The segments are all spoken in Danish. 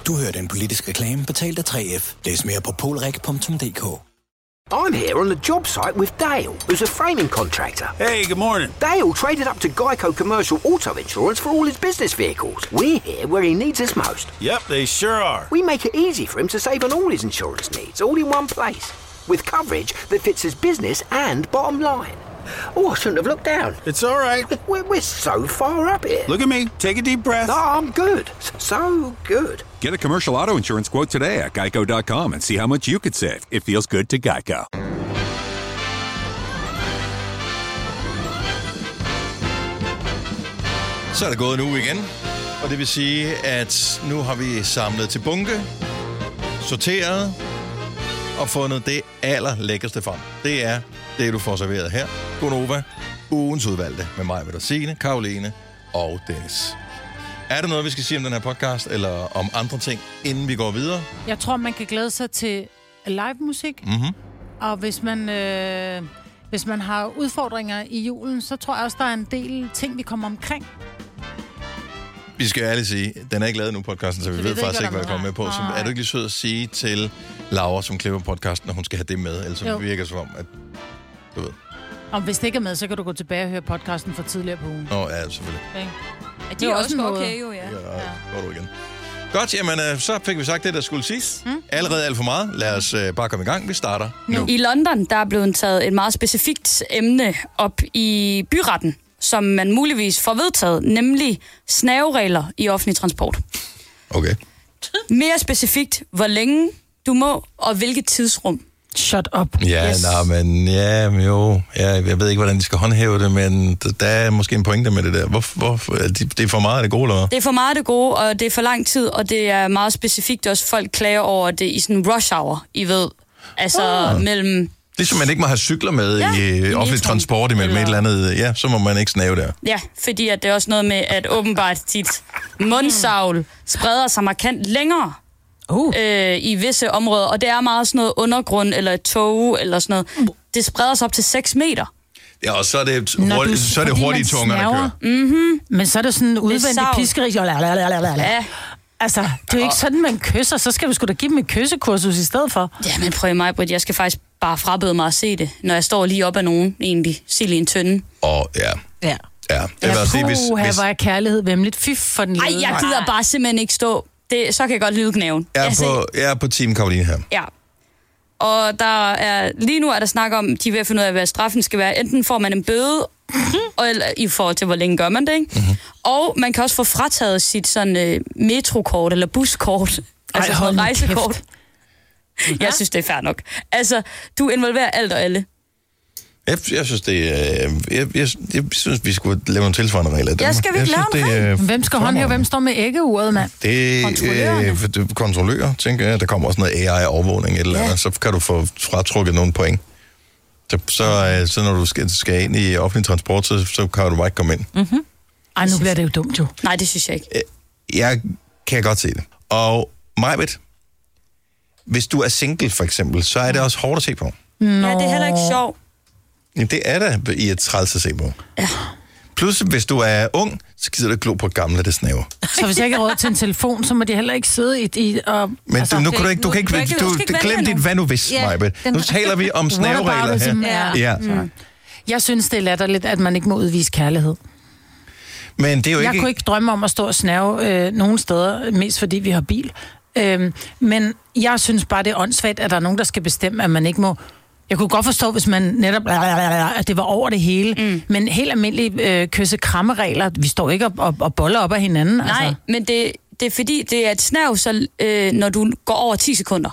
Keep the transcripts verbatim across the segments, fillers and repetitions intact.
Du hørte en politisk reklame betalt af tre F. Læs mere på polrik punktum d k. I'm here on the job site with Dale, who's a framing contractor. Hey, good morning. Dale traded up to Geico Commercial Auto Insurance for all his business vehicles. We're here where he needs us most. Yep, they sure are. We make it easy for him to save on all his insurance needs, all in one place. With coverage that fits his business and bottom line. Oh, I shouldn't have looked down. It's all right. We're, we're so far up here. Look at me. Take a deep breath. No, I'm good. So good. Get a commercial auto insurance quote today at geico dot com and see how much you could save. It feels good to Geico. Så er det gået en uge igen, og det vil sige, at nu har vi samlet til bunke, sorteret og fundet det allerlækkerste frem. Det er det, du får serveret her. Gonova, ugens udvalgte med mig, med Signe, Karoline og Dennis. Er der noget, vi skal sige om den her podcast, eller om andre ting, inden vi går videre? Jeg tror, man kan glæde sig til live musik. Mm-hmm. Og hvis man, øh, hvis man har udfordringer i julen, så tror jeg også, der er en del ting, vi kommer omkring. Vi skal ærligt sige, den er ikke lavet nu, podcasten, så vi så ved faktisk ikke, hvad jeg kommer med på. Så er du ikke lige sød at sige til Laura, som klipper podcasten, når hun skal have det med? Ellers så virker det som om, at du ved. Og hvis det ikke er med, så kan du gå tilbage og høre podcasten fra tidligere på ugen. Nå, ja, selvfølgelig. Okay. Ja, de er også okay, jo, ja. Ja, går du igen. Godt, jamen, så fik vi sagt det, der skulle siges. Mm. Allerede alt for meget. Lad os uh, bare komme i gang. Vi starter nu. I London, der er blevet taget et meget specifikt emne op i byretten, som man muligvis får vedtaget, nemlig snaveregler i offentlig transport. Okay. Mere specifikt, hvor længe du må, og hvilket tidsrum. Shut up. Ja, yes. nej, men ja, men jo. Ja, jeg ved ikke, hvordan de skal håndhæve det, men der er måske en pointe med det der. Hvor, hvor, det er for meget af det gode, eller hvad? Det er for meget af det gode, og det er for lang tid, og det er meget specifikt også. Folk klager over det i sådan rush hour, I ved. Altså oh. mellem... Det er som man ikke må have cykler med ja, i offentlig transport imellem eller... et eller andet. Ja, så må man ikke snave der. Ja, fordi at det er også noget med, at åbenbart dit mundsavl spreder sig markant længere. Uh. Øh, i visse områder, og det er meget sådan noget undergrund, eller et tog, eller sådan noget. Det spreder sig op til seks meter. Ja, og så er det, hurtigt, du, så er det hurtige tunger, der kører. Mm-hmm. Men så er det sådan en udvendig piskeri. Ja. Altså, det er jo ikke sådan, man kysser. Så skal vi sgu da give dem et kyssekursus i stedet for. Ja, men prøv mig, Britt. Jeg skal faktisk bare frabede mig at se det, når jeg står lige op ad nogen, egentlig. Sild i en tønde. Og ja. Ja. Ja, det ja, var sige, hvis... Her var jeg kærlighed vemmeligt. Fy for den lede. Ej, jeg gider bare simpelthen ikke stå... Det, så kan jeg godt lide knæven. Jeg er, på, jeg er på Team Karoline her. Ja. Og der er, lige nu er der snak om, de er ved at finde ud af, hvad straffen skal være. Enten får man en bøde, og, eller, i forhold til, hvor længe gør man det, ikke? Mm-hmm. Og man kan også få frataget sit sådan, uh, metrokort eller buskort. Ej, altså sådan rejsekort. Jeg synes, det er fair nok. Altså, du involverer alt og alle. Jeg, jeg synes, det er... Jeg, jeg, jeg synes, vi skulle lave nogle tilsvarende regler. Ja, skal vi ikke lave det? Er, hvem skal håndhæve? Hvem står med æggeuret, mand? Det er øh, kontrollører, tænker jeg. Der kommer også noget A I-overvågning eller ja. andet. Så kan du få fratrukket nogle point. Så, så, så når du skal, skal ind i offentlig transport, så, så kan du bare ikke komme ind. Mm-hmm. Ej, nu bliver det jo dumt, jo. Nej, det synes jeg ikke. Jeg kan godt se det. Og Majbet, hvis du er single, for eksempel, så er det også hårdt at se på. Nå. Ja, det er heller ikke sjovt. Jamen, det er der i et træls at se på. Ja. Plus, hvis du er ung, så gider du ikke glo på gamle, det snaver. Så hvis jeg ikke har råd til en telefon, så må de heller ikke sidde i... i og, Men altså, du, nu kan du ikke... Du kan ikke, du, du, du glem dit hvad nu hvis, yeah, Majbet. Nu taler vi om snaveregler her. Ja. Ja. Mm. Jeg synes, det er latterligt, at man ikke må udvise kærlighed. Men det er jo jeg ikke... kunne ikke drømme om at stå og snave øh, nogen steder, mest fordi vi har bil. Øh, men jeg synes bare, det er åndssvagt, at der er nogen, der skal bestemme, at man ikke må... Jeg kunne godt forstå, hvis man netop, at det var over det hele, mm. men helt almindelige øh, kysse-krammeregler, vi står ikke og, og, og boller op af hinanden. Nej, altså. Men det, det er fordi, det er et snav, så, øh, når du går over ti sekunder.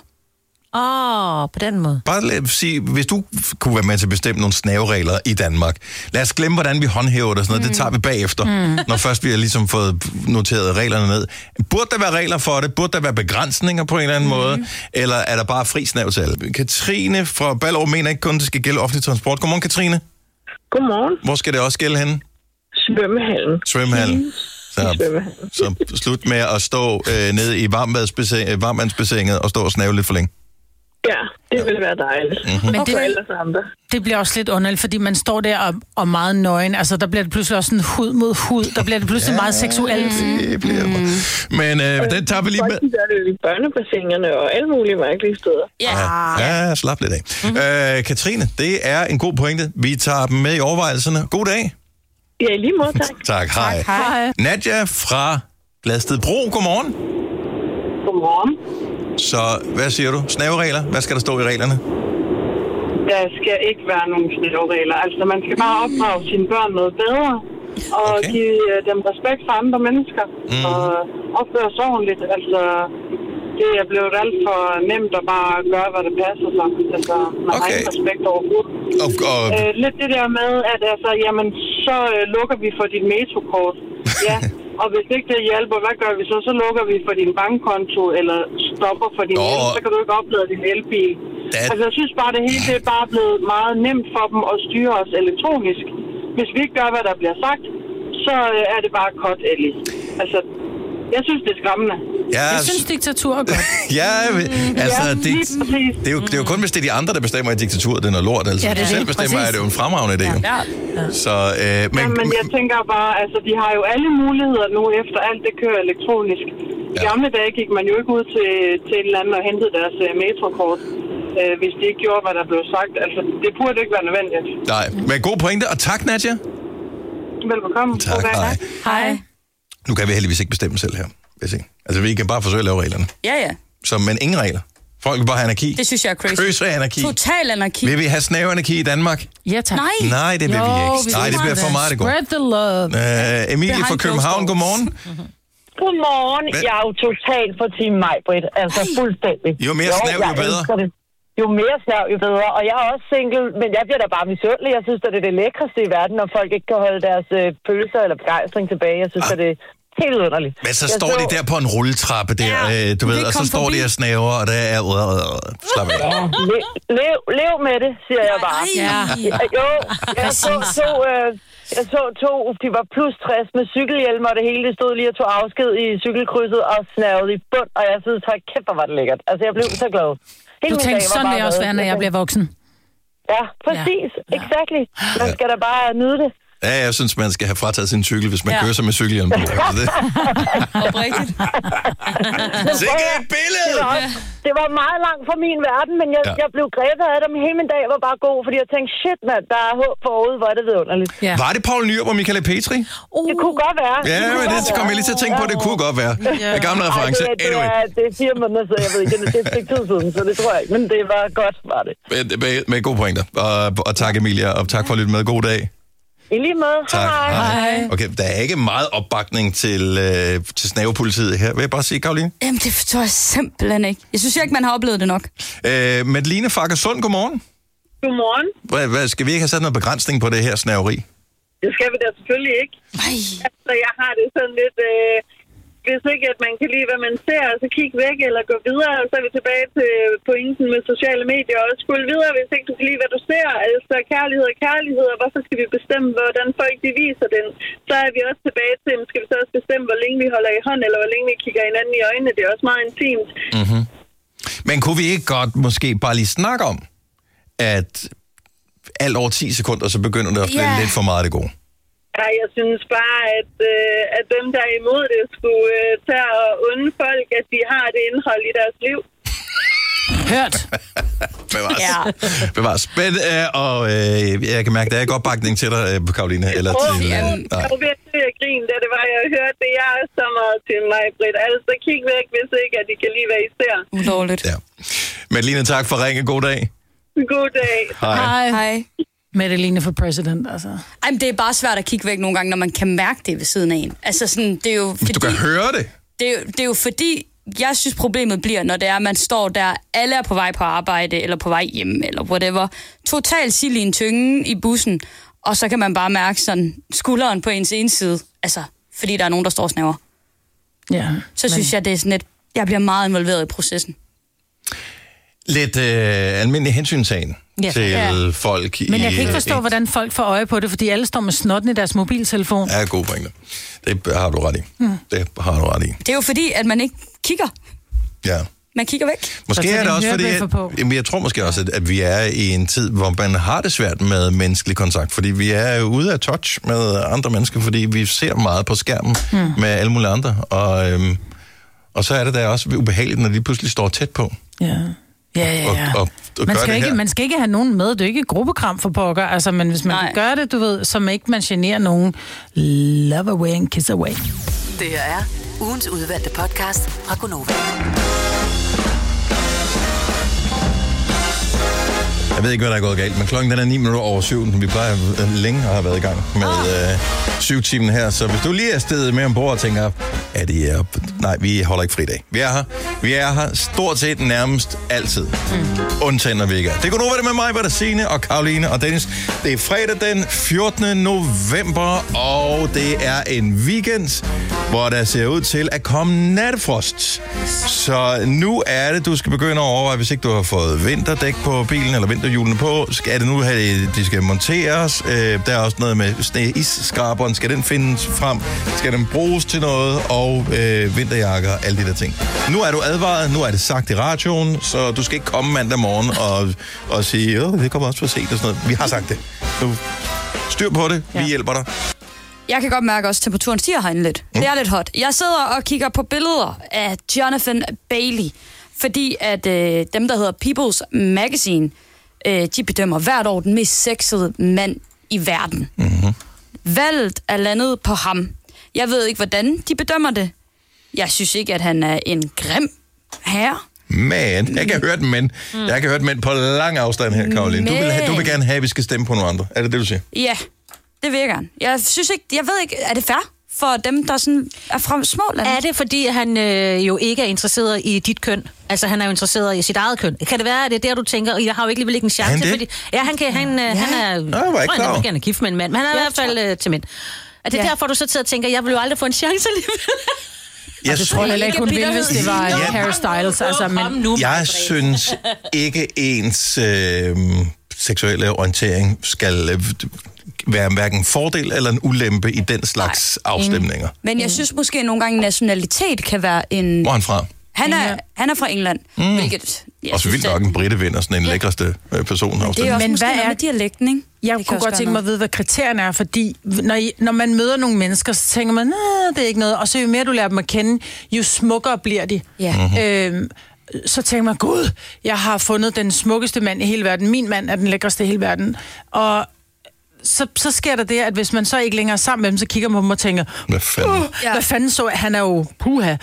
Åh, oh, på den måde. Bare lad sige, hvis du kunne være med til at bestemme nogle snaveregler i Danmark, lad os glemme, hvordan vi håndhæver det og sådan noget, mm. det tager vi bagefter, mm. når først vi har ligesom fået noteret reglerne ned. Burde der være regler for det? Burde der være begrænsninger på en eller anden mm. måde? Eller er der bare fri snav til alle? Katrine fra Ballerup mener ikke kun, det skal gælde offentlig transport. Godmorgen, Katrine. Godmorgen. Hvor skal det også gælde henne? Svømmehallen. Svømmehallen. Så, så slut med at stå øh, nede i varmvandsbassinet og stå og snave lidt for længe. Ja, det ville være dejligt. Mm-hmm. Men Og det, for alle andre. det bliver også lidt underligt, fordi man står der og, og meget nøgen. Altså, der bliver det pludselig også sådan hud mod hud. Der bliver det pludselig ja, meget seksuelt. Det bliver mm. Men øh, den tager vi lige med. Der er det i børnebassinerne og alle mulige mærkelige steder. Ja. Ja, ja, slap lidt af. Mm-hmm. Øh, Katrine, det er en god pointe. Vi tager dem med i overvejelserne. God dag. Ja, i lige måde, tak. Tak, hej. Tak, hej. Nadia fra Gladstedbro, godmorgen. Godmorgen. Så hvad siger du? Snæveregler? Hvad skal der stå i reglerne? Der skal ikke være nogen snævregler. Altså, man skal bare opdrage sine børn noget bedre. Og Okay. give øh, dem respekt for andre mennesker. Mm. Og opføre sig ordentligt. Altså, det er blevet alt for nemt at bare gøre, hvad der passer sig. Altså, man har Okay. ikke respekt overhovedet. Og, og, Øh, lidt det der med, at altså, jamen, så øh, lukker vi for dit metrokort. Ja, og hvis ikke det hjælper, hvad gør vi så? Så lukker vi for din bankkonto, eller stopper for din Nå. el, så kan du ikke oplade din elbil. That- Altså, jeg synes bare, det hele det er bare blevet meget nemt for dem at styre os elektronisk. Hvis vi ikke gør, hvad der bliver sagt, så øh, er det bare cut, Ellie. Altså, jeg synes, det er skræmmende. ja, Jeg synes, diktatur er godt. ja, altså, Ja, det, lige præcis. det, er jo, det er jo kun, hvis det er de andre, der bestemmer i diktaturet, det er noget lort. Altså, Ja, hvis det er du selv det. bestemmer, Præcis. er det jo en fremragende idé. Ja. Ja. Så, øh, men, Ja, men jeg tænker bare, altså, de har jo alle muligheder nu, efter alt det kører elektronisk. I Ja. gamle dage gik man jo ikke ud til, til et eller andet og hentede deres uh, metrokort, uh, hvis de ikke gjorde, hvad der blev sagt. Altså, det burde ikke være nødvendigt. nej, men god pointe, og tak, Nadia. Velbekomme. Tak, God dag. hej. Hej. Nu kan vi heldigvis ikke bestemme selv her. Hvis ikke. Altså, vi kan bare forsøge at lave reglerne. Ja, ja. Så, men ingen regler. Folk vil bare have anarki. Det synes jeg er crazy. Køse anarki. Total anarki. Vil vi have snæveanarki i Danmark? Ja, tak. Nej. Nej, det vil Jo, vi ikke. vi Nej, det skal bliver for det. meget, det går. Spread the love. Øh, Emilie Behind fra København, closed doors. godmorgen. Godmorgen. Hvad? Jeg er jo totalt for Team Maj-Brit. Altså fuldstændig. Jo mere snæv, jo jeg bedre. elsker det. Jo mere snæv, jo bedre. Og jeg er også single, men jeg bliver da bare misundelig. Jeg synes, at det er det lækreste i verden, når folk ikke kan holde deres øh, følelser eller begejstring tilbage. Jeg synes, Ah. at det er helt underligt. Men så Jeg står de der på en rulletrappe der, Ja, øh, du ved, det og så kom står de forbi. og snæver, og der er... Øh, øh, slap af. Ja, lev, lev, lev med det, siger jeg bare. Nej. Ja. Ja, jo, jeg så to, øh, jeg så to, de var plus tres med cykelhjelm og det hele, det stod lige og tog afsked i cykelkrydset og snavede i bund, og jeg synes, hold kæft, hvor var det lækkert. Altså, jeg blev så glad. Hele Du min tænkte, dag var sådan vil bare jeg også med. være, når jeg bliver voksen. Ja, præcis. Ja. Exactly. Man skal da bare nyde det. Ja, jeg synes, man skal have frataget sin cykel, hvis man Ja. kører sig med cykelhjelm på. Altså, det. Oprigtigt. Sikke et billede! Det var, også, det var meget langt fra min verden, men jeg, Ja. ja. jeg blev grebet af dem. Hele min dag var bare god, fordi jeg tænkte, shit mand, der er håb forude, hvor er det vidunderligt. Ja. Var det Poul Nyrup og Michael Petri? Uh, Det kunne godt være. Ja, men det kom jeg lige til at tænke på, det kunne godt være. Det er gamle Ej, reference. det, er- det, Anyway, er, det er fire måneder siden, jeg ved ikke, det er et stykke tid siden, så det tror jeg ikke, men det var godt, var det. med, med, med gode pointer. Og, og tak, Emilia, og tak for at lytte med. God dag. I lige måde. Tak. Hej. Okay, der er ikke meget opbakning til, øh, til snævepolitiet her, vil jeg bare sige, Karoline. Jamen, det forstår jeg simpelthen ikke. Jeg synes ikke, man har oplevet det nok. Øh, Madeline Fakkersund, godmorgen. Godmorgen. Hvad, hvad, skal vi ikke have sat noget begrænsning på det her snæveri? Det skal vi da selvfølgelig ikke. Nej. Altså, jeg har det sådan lidt... Øh, hvis ikke, at man kan lide, hvad man ser, så kig væk eller gå videre. Så er vi tilbage til pointen med sociale medier. Og skuld videre, hvis ikke du kan lide, hvad du ser. Altså, kærlighed og kærlighed. Og hvorfor skal vi bestemme, hvordan folk de viser den? Så er vi også tilbage til, skal vi så også bestemme, hvor længe vi holder i hånd, eller hvor længe vi kigger hinanden i øjnene. Det er også meget intimt. Mm-hmm. Men kunne vi ikke godt måske bare lige snakke om, at alt over ti sekunder, så begynder det at blive Ja. lidt for meget af det gode? Ja, jeg synes bare, at, øh, at dem, der er imod det, skulle øh, tage og unde folk, at de har det indhold i deres liv. hørt. Bevares. Ja. Bevares. Men, øh, og øh, jeg kan mærke, der er ikke opbakning til dig, øh, Karoline. Eller Åh, til, øh, jeg nej. var ved at grine, da det var, jeg hørte det. Jeg er så meget til mig, Britt. Altså, kig væk, hvis ikke, at de kan lide, hvad I ser. Ulovligt. Ja. Madeline, tak for ringe. God dag. God dag. Hej. Hej. Hej. Madeline for president, altså. Ej, men det er bare svært at kigge væk nogle gange, når man kan mærke det ved siden af en. Altså sådan, det er jo fordi... Du kan høre det. Det er, jo, det er jo fordi, jeg synes problemet bliver, når det er, at man står der, alle er på vej på arbejde, eller på vej hjem, eller whatever. Totalt sild i en tynge i bussen, og så kan man bare mærke sådan skulderen på ens ene side. Altså, fordi der er nogen, der står og snæver. Ja. Så synes jeg, det er sådan lidt... Jeg bliver meget involveret i processen. Lidt øh, almindelig hensyntagen Ja. til Ja. folk i... Men jeg kan ikke forstå, en- hvordan folk får øje på det, fordi alle står med snotten i deres mobiltelefon. Ja, gode pointer. Det har du ret i. Mm. Det har du ret i. Det er jo fordi, at man ikke kigger. Ja. Man kigger væk. Måske er det også fordi, at, jamen, jeg tror måske også, at, at vi er i en tid, hvor man har det svært med menneskelig kontakt, fordi vi er jo ude af touch med andre mennesker, fordi vi ser meget på skærmen mm. med alle mulige andre, og, øhm, og så er det da også ubehageligt, når de pludselig står tæt på. Ja. Ja, ja, ja. Og, og, og man, skal ikke, man skal ikke have nogen med. Det er ikke gruppekram for pokker. Altså, men hvis man kan gøre det, du ved, så man ikke man generer nogen, love away and kiss away. Det her er ugens udvalgte podcast fra Gonova. Jeg ved ikke, hvad der er gået galt, men klokken den er ni minutter over syv. Vi plejer længe at have været i gang med øh, syv timen her. Så hvis du lige er stedet med ombord og tænker, er det er... Nej, vi holder ikke fri dag. Vi er her. Vi er her stort set nærmest altid. Mm. Undtagen når vi ikke er. Det går nu, hvad det med mig, hvad der Signe og Karoline og Dennis. Det er fredag den fjortende november, og det er en weekend, hvor der ser ud til at komme nattefrost. Så nu er det, du skal begynde at overveje, hvis ikke du har fået vinterdæk på bilen, eller vinterhjulene på, skal det nu have, de skal monteres. Øh, der er også noget med sne-isskraberen. Skal den findes frem? Skal den bruges til noget? Og øh, vinterjakker, alle de der ting. Nu er du advaret, nu er det sagt i radioen, så du skal ikke komme mandag morgen og, og sige, åh, det kommer også for sent og sådan noget. Vi har sagt det. Nu styr på det. Vi ja. hjælper dig. Jeg kan godt mærke også, at temperaturen stiger herinde lidt. Mm. Det er lidt hot. Jeg sidder og kigger på billeder af Jonathan Bailey, fordi at øh, dem, der hedder People's Magazine, øh, de bedømmer hvert år den mest sexede mand i verden. Mm-hmm. Valget er landet på ham. Jeg ved ikke, hvordan de bedømmer det. Jeg synes ikke, at han er en grim herre. Men, jeg kan høre den men. Mm. Jeg kan høre den men på lang afstand her, Karoline. Du vil, du vil gerne have, at vi skal stemme på nogle andre. Er det det, du siger? Ja, det vil jeg gerne. Jeg synes ikke, jeg ved ikke, er det fair for dem, der sådan er fra små lande? Er det, fordi han øh, jo ikke er interesseret i dit køn? Altså, han er jo interesseret i sit eget køn. Kan det være, at det er der, du tænker, jeg har jo ikke lige en chance? Han det? Fordi, ja, han, kan, han, ja. han er... Nå, jeg var ikke klar. Han er gerne gift med en mand, men han er ja, i hvert fald øh, til mænd. Er det ja. derfor, du så sidder og tænker, jeg vil jo aldrig få en chance alligevel? Jeg det tror jeg ikke, hun ville, hvis det var ja. Harry Styles. Altså, men... Jeg synes ikke ens øh, seksuelle orientering skal øh, være hverken fordel eller en ulempe i den slags Nej. afstemninger. Mm. Men jeg synes måske nogle gange, nationalitet kan være en... Hvor er han fra? Han er, han er fra England, mm. hvilket... Og så vildt nok en brite vinder, sådan en ja. lækreste øh, person. Men det er også men måske hvad er med dialekten, ikke? Jeg kunne godt tænke mig at vide, hvad kriterierne er, fordi når, I, når man møder nogle mennesker, så tænker man, det er ikke noget. Og så jo mere du lærer dem at kende, jo smukkere bliver de. Ja. Mm-hmm. Øhm, så tænker man, gud, jeg har fundet den smukkeste mand i hele verden. Min mand er den lækreste i hele verden. Og så, så sker der det, at hvis man så ikke længere er sammen med dem, så kigger man på dem og tænker, hvad fanden, uh, ja. hvad fanden så, han er jo puha.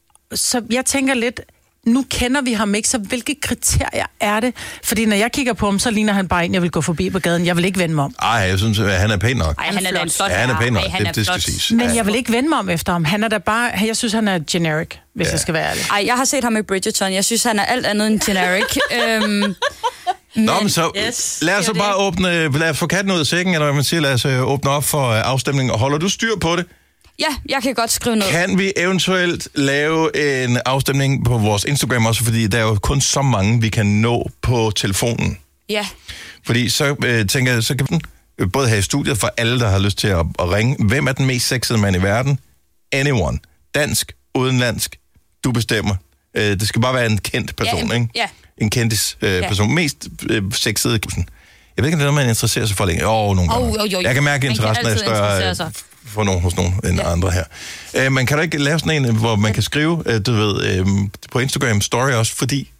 Så jeg tænker lidt, nu kender vi ham ikke, så hvilke kriterier er det? Fordi når jeg kigger på ham, så ligner han bare en, jeg vil gå forbi på gaden. Jeg vil ikke vende mig om. Ej, jeg synes, at han er pæn nok. Ej, han er en flot. Ja, han er pæn nok, Ej, det, det skal siges. Men jeg vil ikke vende mig om efter ham. Han er da bare, jeg synes, han er generic, hvis ja. jeg skal være ærlig. Ej, jeg har set ham i Bridgerton. Jeg synes, han er alt andet end generic. øhm, Nå, men så yes, lad os så bare åbne, lad os få katten ud af sækken, eller hvad man siger, lad os åbne op for afstemningen. Holder du styr på det? Ja, jeg kan godt skrive noget. Kan vi eventuelt lave en afstemning på vores Instagram også, fordi der er jo kun så mange, vi kan nå på telefonen. Ja. Fordi så øh, tænker jeg, så kan vi både have i studiet for alle, der har lyst til at, at ringe. Hvem er den mest sexede mand i verden? Anyone. Dansk, udenlandsk, du bestemmer. Øh, det skal bare være en kendt person, ja, en, ikke? Ja. En kendtis øh, ja. person. Mest øh, sexede. Jeg ved ikke, om det er noget, man interesserer sig for længe. Åh, oh, nogle gange. Oh, oh, oh, jeg kan mærke, at interessen er større for nogen hos nogen end ja. andre her. Øh, man kan da ikke lave sådan en, hvor man kan skrive, øh, du ved, øh, på Instagram story også, fordi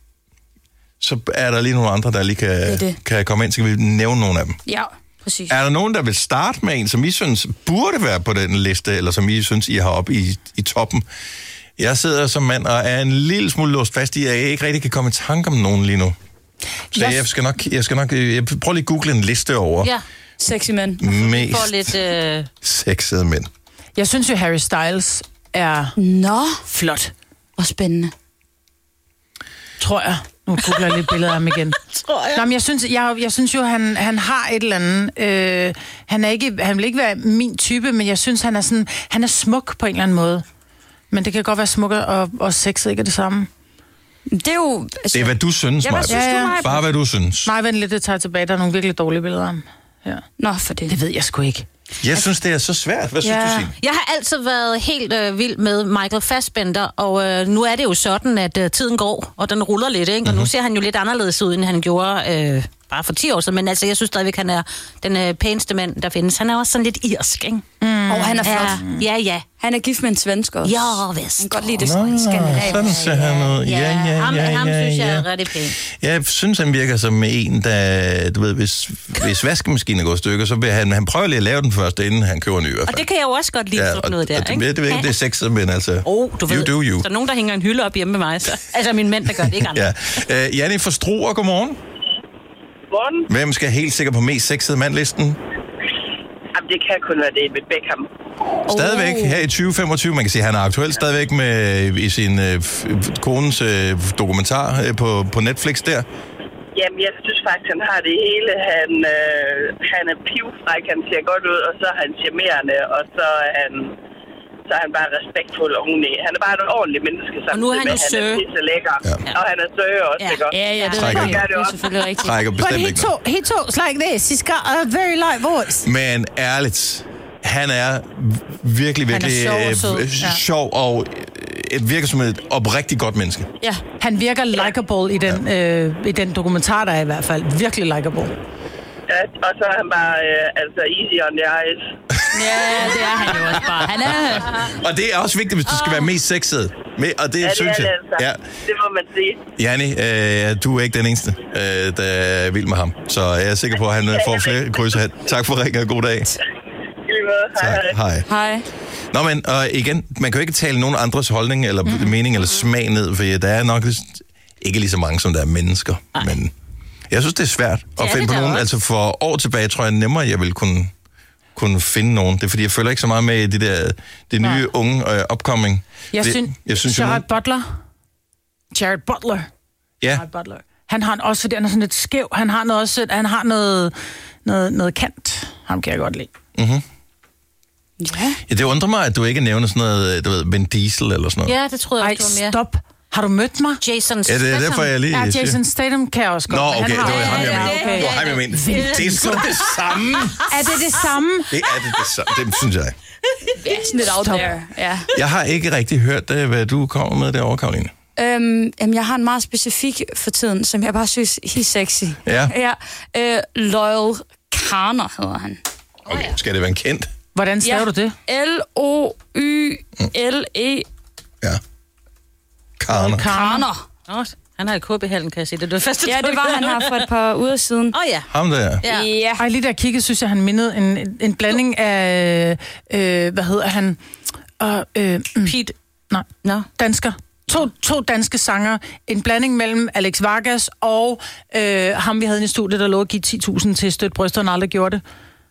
så er der lige nogle andre, der lige kan, det det. kan komme ind, så kan vi nævne nogle af dem. Ja, præcis. Er der nogen, der vil starte med en, som I synes burde være på den liste, eller som I synes, I har oppe i, i toppen? Jeg sidder som mand og er en lille smule låst fast i, at jeg ikke rigtig kan komme i tanke om nogen lige nu. Så yes. jeg skal nok, jeg skal nok, jeg prøver lige at google en liste over. Ja. Sexy mænd. Mest får lidt, øh... sexede mænd. Jeg synes jo, Harry Styles er Nå. flot. Og spændende. Tror jeg. Nu googler jeg lidt billeder af ham igen. Tror jeg. Nå, men jeg synes, jeg, jeg synes jo, han, han har et eller andet. Øh, han, er ikke, han vil ikke være min type, men jeg synes, han er, sådan, han er smuk på en eller anden måde. Men det kan godt være smuk og, og sexet ikke er det samme. Det er jo... Altså, det er, hvad du synes, ja, Maja. synes ja, ja. Bare hvad du synes. Nej, vent lidt, det tager tilbage. Der er nogle virkelig dårlige billeder af ham. Ja. Nå, for det. Det ved jeg sgu ikke. Jeg synes, det er så svært. Hvad synes ja. du, Signe? Jeg har altid været helt øh, vild med Michael Fassbender, og øh, nu er det jo sådan, at øh, tiden går, og den ruller lidt, ikke? Og mm-hmm. nu ser han jo lidt anderledes ud, end han gjorde øh, bare for ti år siden. Men altså, jeg synes stadigvæk, han er den øh, pæneste mand, der findes. Han er også sådan lidt irsk, ikke? Mm. Og han er flot. Ja, ja. ja. Han er gift med en svensk også. Ja, vist. Han kan godt lide det Nå, skandinaviske. sådan ser han ud. Ja, ja, ja, ham, ja, ham ja, synes jeg ja. er rigtig pæn. Jeg synes, han virker som en, der, du ved, hvis, hvis vaskemaskinen går i stykker, så vil han, han prøver lige at lave den først, inden han køber en ny i hvert fald. Og det kan jeg jo også godt lide, Ja, sådan og- noget der, og det, ikke? det, det, det, det er sexet, men altså, Oh, du ved, you do you. der er nogen, der hænger en hylde op hjemme med mig, så. Altså min mænd, der gør det, ikke andre. Ja. Uh, Janni fra Struer, godmorgen. Morgen. Hvem skal helt sikkert på mest sexede mandlisten? Jamen, det kan kun være David Beckham. Stadigvæk her i tyve femogtyve, man kan sige, at han er aktuel stadigvæk med i sin øh, f- konens øh, dokumentar øh, på, på Netflix der. Jamen, jeg synes faktisk, han har det hele. Han, øh, han er pivfræk, han ser godt ud, og så er han charmerende, og så er han, så er han bare respektful oveni. Han er bare et ordentligt menneske samtidig. Og nu er han jo med, sø. Han er pisse lækker. Ja. Og han er sø også, Ja. ikke også? Ja, ja, det, Trækker er, ikke. det er selvfølgelig rigtigt. Trækker But bestemt he, ikke. talk, he talks like this. He's got a very light voice. Men ærligt, han er virkelig, Han er virkelig sjov og sød, øh, ja. sjov og øh, et virker som et oprigtigt godt menneske. Ja. Han virker likable i den, øh, i den dokumentar, der er i hvert fald. Virkelig likable. Ja, og så er han bare, øh, altså, easy on the eyes. Ja, det er han jo også bare. Han er... Og det er også vigtigt, hvis du skal være mest sexet. Men- Og det Ja, det synes er det jeg. altså. Ja. Det må man sige. Janni, øh, du er ikke den eneste, øh, der er vild med ham. Så jeg er sikker på, at han øh, får flere krydser. Tak for ringen, og god dag. I lige måde. Hej, Tak. hej. Hej. Hej. Nå, men og igen, man kan jo ikke tale nogen andres holdning, eller mm-hmm. mening, eller smag ned, for der er nok ikke lige så mange, som der er mennesker. Ej. Men jeg synes, det er svært at er finde det på da nogen. også. Altså for år tilbage, tror jeg nemmere, jeg vil kunne, kunne finde nogen. Det er fordi, jeg føler ikke så meget med det der, det nye, Nej. unge øh, upcoming. Jeg, det, synes, jeg synes jo, Jared nogen- Butler. Jared Butler. ja, Jared Butler. Han har en også, fordi han er sådan lidt skæv. Han har noget, også, han har noget, noget, noget kant. Ham kan jeg godt lide. mm-hmm. Ja. Ja, det undrer mig, at du ikke nævner sådan noget, du ved, Vin Diesel eller sådan noget. Ja, det troede jeg Ej, også, du var mere. stop. Har du mødt mig? Jason Ja, det er derfor, jeg lige Ja, siger. Jason Statham kan jeg også godt. Nå, men okay, det han var har- ham, jeg Ja, mente. okay. Det var ham, jeg mente. Det er sgu da det samme. Er det det samme? Det er det, det samme. Det synes jeg. Ja, sådan lidt out Stop. there. Ja. Jeg har ikke rigtig hørt, øh, hvad du kommer med derovre, Karoline. Øhm, jamen, jeg har en meget specifik for tiden, som jeg bare synes, he sexy. Ja. Ja. Øh, Loyal Karner hedder han. Okay, skal det være en kendt? Hvordan staver du det? L O Y L E Ja. Karner. Karner. Nå, han har et K B-hallen, kan jeg sige. Det er det første, Ja, det var han her for et par uger siden. Åh oh, ja. Ham der. Ja. Ja. Ej, lige der kiggede, synes jeg, han mindede en, en, en blanding af, øh, hvad hedder han? Og, øh, mm, Pete. nej, Nå. dansker. To, to danske sanger. En blanding mellem Alex Vargas og øh, ham, vi havde i studiet, der lovede at give ti tusind til støtte bryster, og aldrig gjorde det.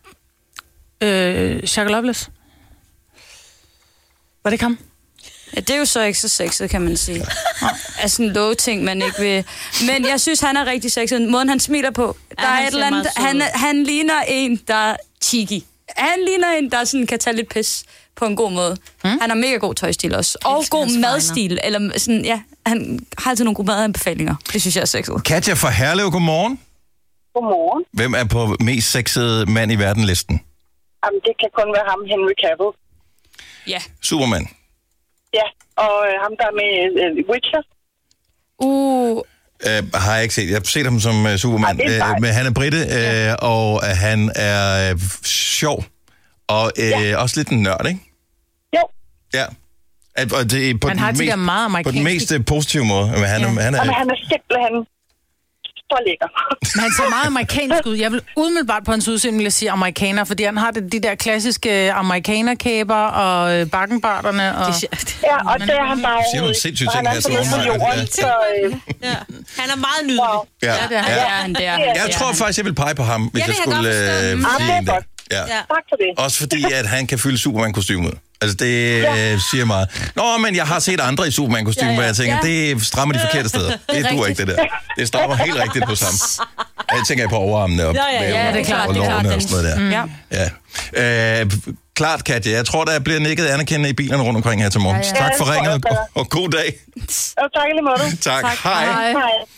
Øh, Shaka Loveless. Var det ikke ham? Ja, det er jo så ikke så sexet, kan man sige. Altså sådan love ting, man ikke vil... Men jeg synes, han er rigtig sexet. Måden, han smiler på. Der Ja, er han et ser eller andet... meget sød Han, ud. han ligner en, der er cheeky. Han ligner en, der sådan kan tage lidt pis på en god måde. Mm. Han har mega god tøjstil også. Og elsker god hans madstil. Eller sådan, ja, han har altid nogle gode madanbefalinger. Det synes jeg er sexet. Katja fra Herlev, godmorgen. Godmorgen. Hvem er på mest sexede mand i verden-listen? Jamen, det kan kun være ham, Henry Cavill. Ja. Superman. Ja, og øh, ham der er med øh, Witcher. Uh, Uh, har jeg ikke set. Jeg har set ham som uh, Superman. Ej, det er Uh, sejt. men han er britte, uh, ja. og uh, han er uh, sjov. Og uh, ja. også lidt en nørd, ikke? Jo. Ja. At, og det er på Han den har de mest, der meget på den amerikanske... mest uh, positive måde. Men han, ja. han er, Jamen, han er simpelthen så lækker. Men han ser meget amerikansk ud. Jeg vil umiddelbart på hans udseende vil sige amerikaner, fordi han har det, de der klassiske amerikanerkæber og øh, bakkenbarterne. Og... Ja, og det er han bare siger nogle sindssyge og ting han her er til så nede på Omar. jorden, Ja. så... Øh, Ja. Han er meget nydelig. wow. ja. Ja, det er han. ja, han der. Jeg tror faktisk, jeg vil pege på ham, hvis Ja, jeg det kan jeg skulle godt forstå. øh, Mm. Ah, sige det er en der. godt. Ja. Ja. Tak for det. Også fordi, at han kan fylde Superman-kostymet. Altså, det ja. øh, siger meget. Nå, men jeg har set andre i Superman-kostyme, ja, ja. hvor jeg tænker, Ja. det strammer de forkerte steder. Det duer ikke, det der. Det strammer helt rigtigt på sammen. Jeg tænker på overarmene og Ja, ja, ja. maven Ja, det er klart, og det er klart. lårene og sådan noget der. Mm. Ja. Øh, klart, Katja. Jeg tror, der bliver nikket anerkendende i bilerne rundt omkring her til morgen. Ja, ja. Tak for Ja, det tror ringet, jeg, og, og god dag. Og tak i lige måde. Tak. Tak. Hej. Hej. Hej.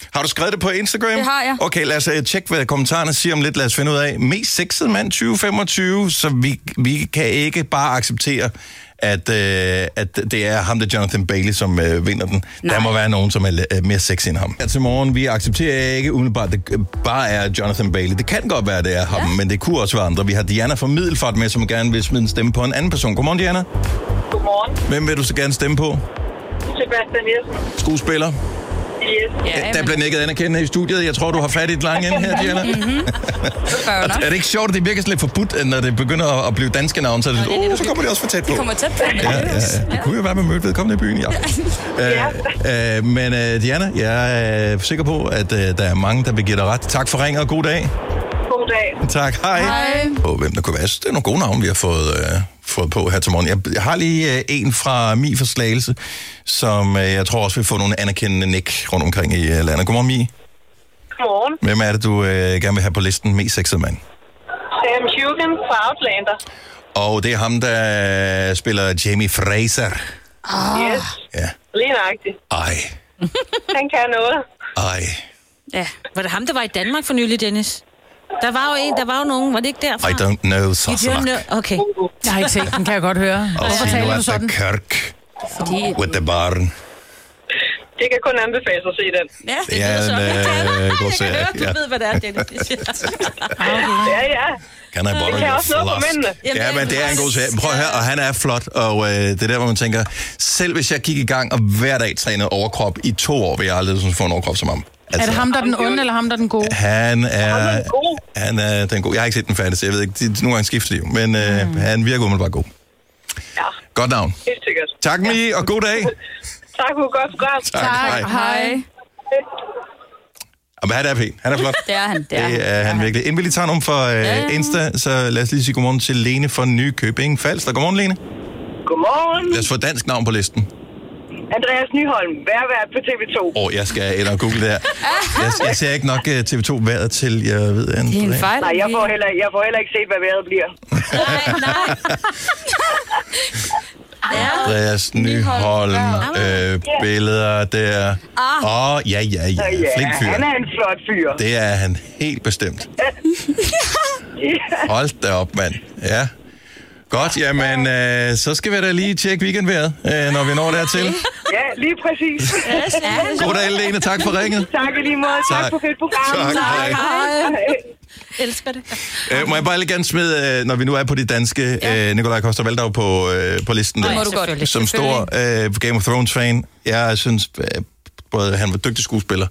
Har du skrevet det på Instagram? Det har jeg. Okay, lad os uh, tjekke, hvad kommentarerne siger om lidt. Lad os finde ud af. Mest sexede mand tyve femogtyve, så vi, vi kan ikke bare acceptere, at, uh, at det er ham, der Jonathan Bailey, som uh, vinder den. Nej. Der må være nogen, som er uh, mere sexy end ham. Ja, til morgen, vi accepterer ikke umiddelbart, det bare er Jonathan Bailey. Det kan godt være, det er ham, ja. Men det kunne også være andre. Vi har Diana fra Middelfart med, som gerne vil smide en stemme på en anden person. Godmorgen, Diana. Godmorgen. Hvem vil du så gerne stemme på? Sebastian Jessen. Skuespiller? Yes. Ja, der bliver nikket anerkendende i studiet. Jeg tror, du har fat i et langt ende her, Diana. Mm-hmm. er det ikke sjovt, at det virker lidt forbudt, når det begynder at blive danske navn, så, det, oh, så kommer det også for tæt på. Det kommer tæt på. Ja, ja, ja. Det kunne jo være, med mødt vedkommende i byen i aften. Ja. øh, men uh, Diana, jeg er sikker på, at uh, der er mange, der vil give dig ret. Tak for ringet, og god dag. God dag. Tak, hej. Hej. Og hvem der kunne være, det er nogle gode navne, vi har fået, uh, fået på her til morgen. Jeg, jeg har lige uh, en fra Mi for Slagelse, som uh, jeg tror også vil få nogle anerkendende nik rundt omkring i uh, landet. Godmorgen, Mi. Godmorgen. Hvem er det, du uh, gerne vil have på listen mest sexede mand? Sam Hugan fra Outlander. Og det er ham, der spiller Jamie Fraser. Oh. Yes. Ja. Lige nøjagtigt. Ej. Han kan noget. Ej. Ja. Var det ham, der var i Danmark for nylig, Dennis? Der var jo en, der var jo nogen, var det ikke derfra? I don't know, så Okay. Jeg har ikke set den, kan jeg godt høre. Hvorfor taler du sådan? Kirk. Fordi... With the barn. Det kan kun anbefales at se den. Ja, det er en øh, god serie. Jeg kan høre, du ja. ved, hvad det er, Dennis. Ja, ja. Kan I det kan også noget for mændene. Ja, men det er en god serie. Prøv at høre, og han er flot, og øh, det er der, hvor man tænker, selv hvis jeg gik i gang og hver dag trænede overkrop i to år, vil jeg aldrig sådan få en overkrop som ham. Altså, er det ham, der er den onde, eller ham, der er den gode? Han er, han er den gode. Jeg har ikke set den færdig, så jeg ved ikke, de, nogle gange skifter de jo, men øh, mm. han virker umiddelbart god. Ja. Godt navn. Helt sikkert. Tak, Mie, og god dag. Tak for et godt program. Tak, hej. Hej. Men han er pæn. Han er flot. Det er han. Det er, det er han, han virkelig. Inden vi lige tager nogen for uh, ja. Insta, så lad os lige sige godmorgen til Lene fra Nykøbing Falster. Godmorgen, Lene. Godmorgen. Lad os få dansk navn på listen. Andreas Nyholm, værvært på T V to. Åh, oh, jeg skal ind og google det her. Jeg, jeg ser ikke nok uh, T V to vejret til, jeg ved, Andreas. Det er en fejl. Nej, jeg får heller, jeg får heller ikke set, hvad vejret bliver. Nej, nej. Andreas Nyholm, øh, billeder der. Åh, oh, ja, ja, ja. Flink fyr. Han er en flot fyr. Det er han helt bestemt. Hold da op, mand. Ja. Godt, jamen, øh, så skal vi da lige tjekke weekendvejret, øh, når vi når dertil. Ja, lige præcis. God dag, Lene. Tak for ringet. Tak i lige måde. Tak, tak for fedt program. Tak, hej. Hej. Elsker det. Øh, må jeg bare lige gerne smide, øh, når vi nu er på de danske, ja. øh, Nikolaj Coster-Waldau på, øh, på listen der, må du godt. som stor øh, Game of Thrones-fan. Jeg synes, øh, både han var dygtig skuespiller,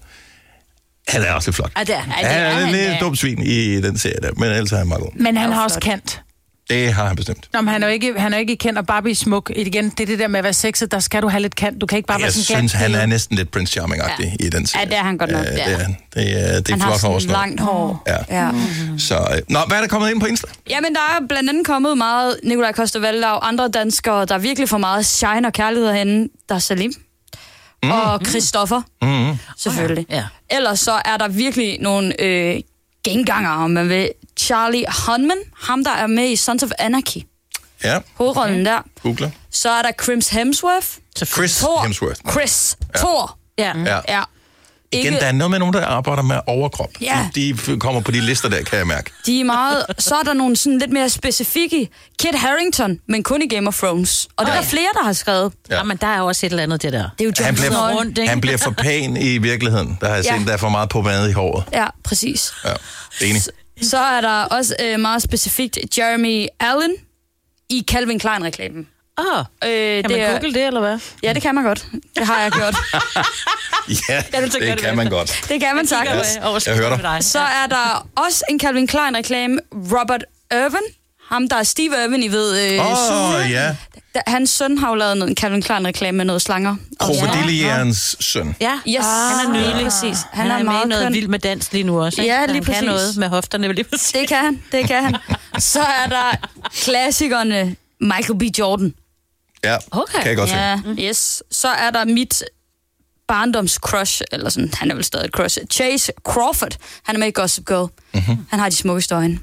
han er også lidt flot. Ja, det er, han er, han er lidt ja. dumt svin i den serie der, men ellers er han meget god. Men han har også kant. Det har han bestemt. Nå, men han er jo ikke, han er jo ikke kendt, og Barbie smuk. Igen, det er det der med at være sexet, der skal du have lidt kant. Du kan ikke bare jeg være sådan Jeg synes, han er næsten lidt Prince Charming-agtig ja. i den serie. Ja, det er han godt nok. Ja, det er han. Det er, det er han flot hår. Han har langt hår. Ja. ja. Mm-hmm. Så, øh, nå, hvad er der kommet ind på Insta? Jamen, der er blandt andet kommet meget Nikolaj Coster-Waldau og andre danskere, der virkelig får meget shine og kærlighed herinde. Der er Salim. Mm. Og Christoffer. Mm. Selvfølgelig. Oh, ja. Ja. Ellers så er der virkelig nogle øh, genganger, om man vil. Charlie Hunnam, ham der er med i Sons of Anarchy. Ja. Hovedrollen der. Googler. Så er der Chris Hemsworth. Chris Thor. Hemsworth. Chris. Ja. Thor. Ja. ja. ja. Igen, Ikke... der er noget med nogen, der arbejder med overkrop. Ja. De, de kommer på de lister der, kan jeg mærke. De er meget... Så er der nogle sådan lidt mere specifikke. Kit Harington, men kun i Game of Thrones. Og det er oh, der ja. flere, der har skrevet. Ja. ja, men der er også et eller andet det der. Det er jo han, bliver, rundt, ikke? Han bliver for pæn i virkeligheden. Der har jeg ja. set, der er for meget pomade i håret. Ja, præcis. Ja, enig. Så, så er der også øh, meget specifikt Jeremy Allen i Calvin Klein-reklamen. Åh, oh, øh, kan man er, google det, eller hvad? Ja, det kan man godt. Det har jeg gjort. ja, det, det kan man godt. Det kan man sagtens. Yes. Jeg hører dig. Så er der også en Calvin Klein-reklame. Robert Irvin. Ham, der er Steve Irwin, I ved. Åh, øh, oh, ja. Hans søn har jo lavet en Calvin Klein-reklame med noget slanger. Krokodillerens søn. Ja, yes. ah, han er nydelig. Præcis. Han, han er, er meget med noget vild med dans lige nu også. Ikke? Ja, lige han præcis. kan noget med hofterne. Lige præcis. Det kan han, det kan han. Så er der klassikerne Michael B. Jordan. Ja, okay. Kan jeg godt ja, se. Yes. Så er der mit barndoms crush, eller sådan, han er vel stadig crush, Chase Crawford. Han er med i Gossip Girl. Mm-hmm. Han har de smukkeste øjne.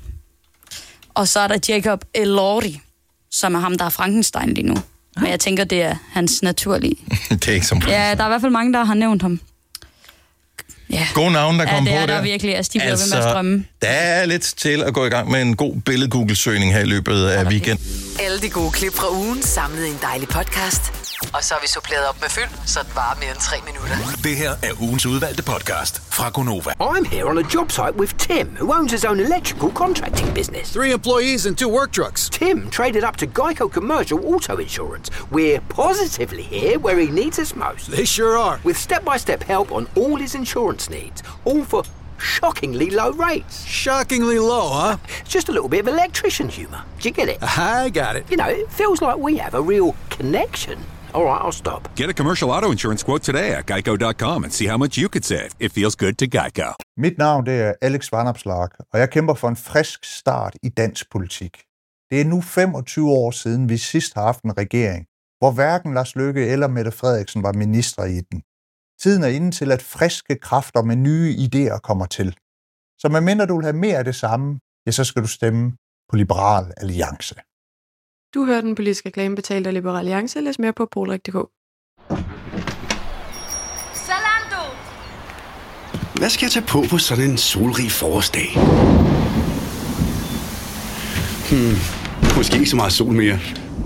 Og så er der Jacob Elordi, som er ham, der er Frankenstein lige nu. Men jeg tænker, det er hans naturlige. Det er ikke som ja, der er i hvert fald mange, der har nævnt ham. Ja. Gode navne, der ja, kommer det på er der. der virkelig. Altså, de bliver altså, ved med at strømme. Der er lidt til at gå i gang med en god billed-Google-søgning her i løbet af weekenden. Alle de gode klip fra ugen samlet i en dejlig podcast. Og så har vi suppleret op med fyld, så det varer mere end tre minutter. Det her er ugens udvalgte podcast fra Gonova. I'm here on a job site with Tim, who owns his own electrical contracting business. Three employees and two work trucks. Tim traded up to Geico Commercial Auto Insurance. We're positively here where he needs us most. They sure are. With step-by-step help on all his insurance needs, all for shockingly low rates. Shockingly low, huh? It's just a little bit of electrician humour. Do you get it? I got it. You know, it feels like we have a real connection. All right, I'll stop. Get a commercial auto insurance quote today at geico dot com and see how much you could save. It feels good to Geico. Mit navn det er Alex Vanopslagh, og jeg kæmper for en frisk start i dansk politik. Det er nu femogtyve år siden, vi sidst har haft en regering, hvor hverken Lars Løkke eller Mette Frederiksen var minister i den. Tiden er inde til, at friske kræfter med nye idéer kommer til. Så medmindre du vil have mere af det samme, ja, så skal du stemme på Liberal Alliance. Du hører den politiske reklame betalt af Liberal Alliance. Læs mere på polrik punktum d k. Zalando! Hvad skal jeg tage på på sådan en solrig forårsdag? Hmm, måske ikke så meget sol mere.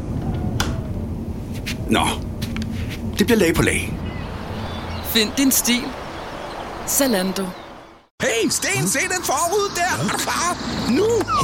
Nå, det bliver lag på lag. Find din stil. Zalando. Hey, Sten, se den forud der! Er du klar? Nu!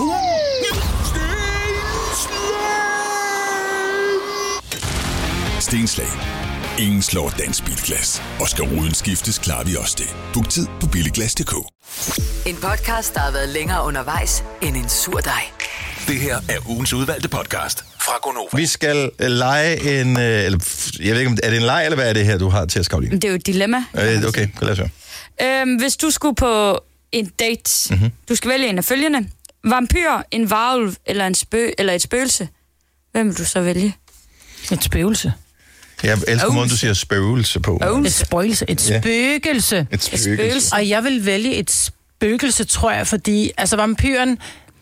Stenslag. Ingen slår dansk bilglas. Og skal ruden skiftes, klarer vi også det. Book tid på billiglas punktum d k. En podcast, der har været længere undervejs end en sur dej. Det her er ugens udvalgte podcast fra Gonova. Vi skal lege en... øh, Eller, jeg ved ikke, om er det en leg, eller hvad er det her, du har til at Karoline? Det er jo et dilemma. Øh, okay, lad os høre. Øhm, hvis du skulle på en date, Mhm. du skal vælge en af følgende. Vampyr, en varulv eller, en spø eller et spøgelse. Hvem vil du så vælge? Et spøgelse. Jeg elsker måden, du siger spøgelse på. Et spøgelse. Et Ja. spøgelse. Et spøgelse. Og jeg vil vælge et spøgelse, tror jeg, fordi altså vampyren,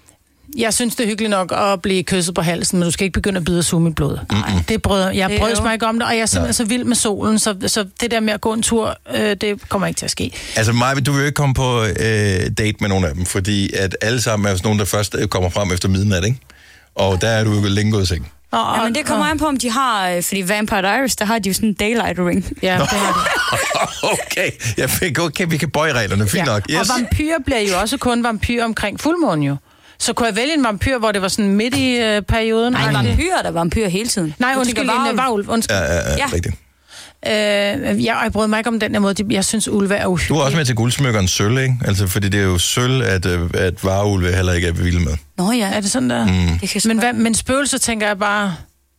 jeg synes, det er hyggeligt nok at blive kysset på halsen, men du skal ikke begynde at bide og suge mit blod. Nej, det brød, jeg Det er brøds jo- mig ikke om det, og jeg er simpelthen Nej. så vild med solen, så, så det der med at gå en tur, øh, det kommer ikke til at ske. Altså mig, du vil jo ikke komme på øh, date med nogen af dem, fordi at alle sammen er sådan nogen, der først øh, kommer frem efter midnat, ikke? Og der er du jo længe gået i seng. Og, Ja, men det kommer an på, om de har... øh, Fordi Vampire Diaries, der har de jo sådan en daylight ring. Ja, det har de. Okay, jeg fik okay, vi kan bøje reglerne, fint nok. Yes. Og vampyr bliver jo også kun vampyr omkring fuldmåne jo. Så kunne jeg vælge en vampyr, hvor det var sådan midt i øh, perioden? Nej, en vampyr er der vampyr hele tiden. Nej, Du undskyld, tænker en varulv. varulv. Undskyld. Ja, ja, ja, Ja. rigtigt. Øh, jeg, jeg brød mig ikke om den der måde. De- Jeg synes, ulve er uhyggeligt. Du er også med til guldsmykkeren sølv, ikke? Altså, fordi det er jo sølv, at, øh, at vareulve heller ikke er vilde med. Nå ja. Er det sådan der? Mm. Det kan sgu Men, godt- hvad, men spøgelser tænker jeg bare...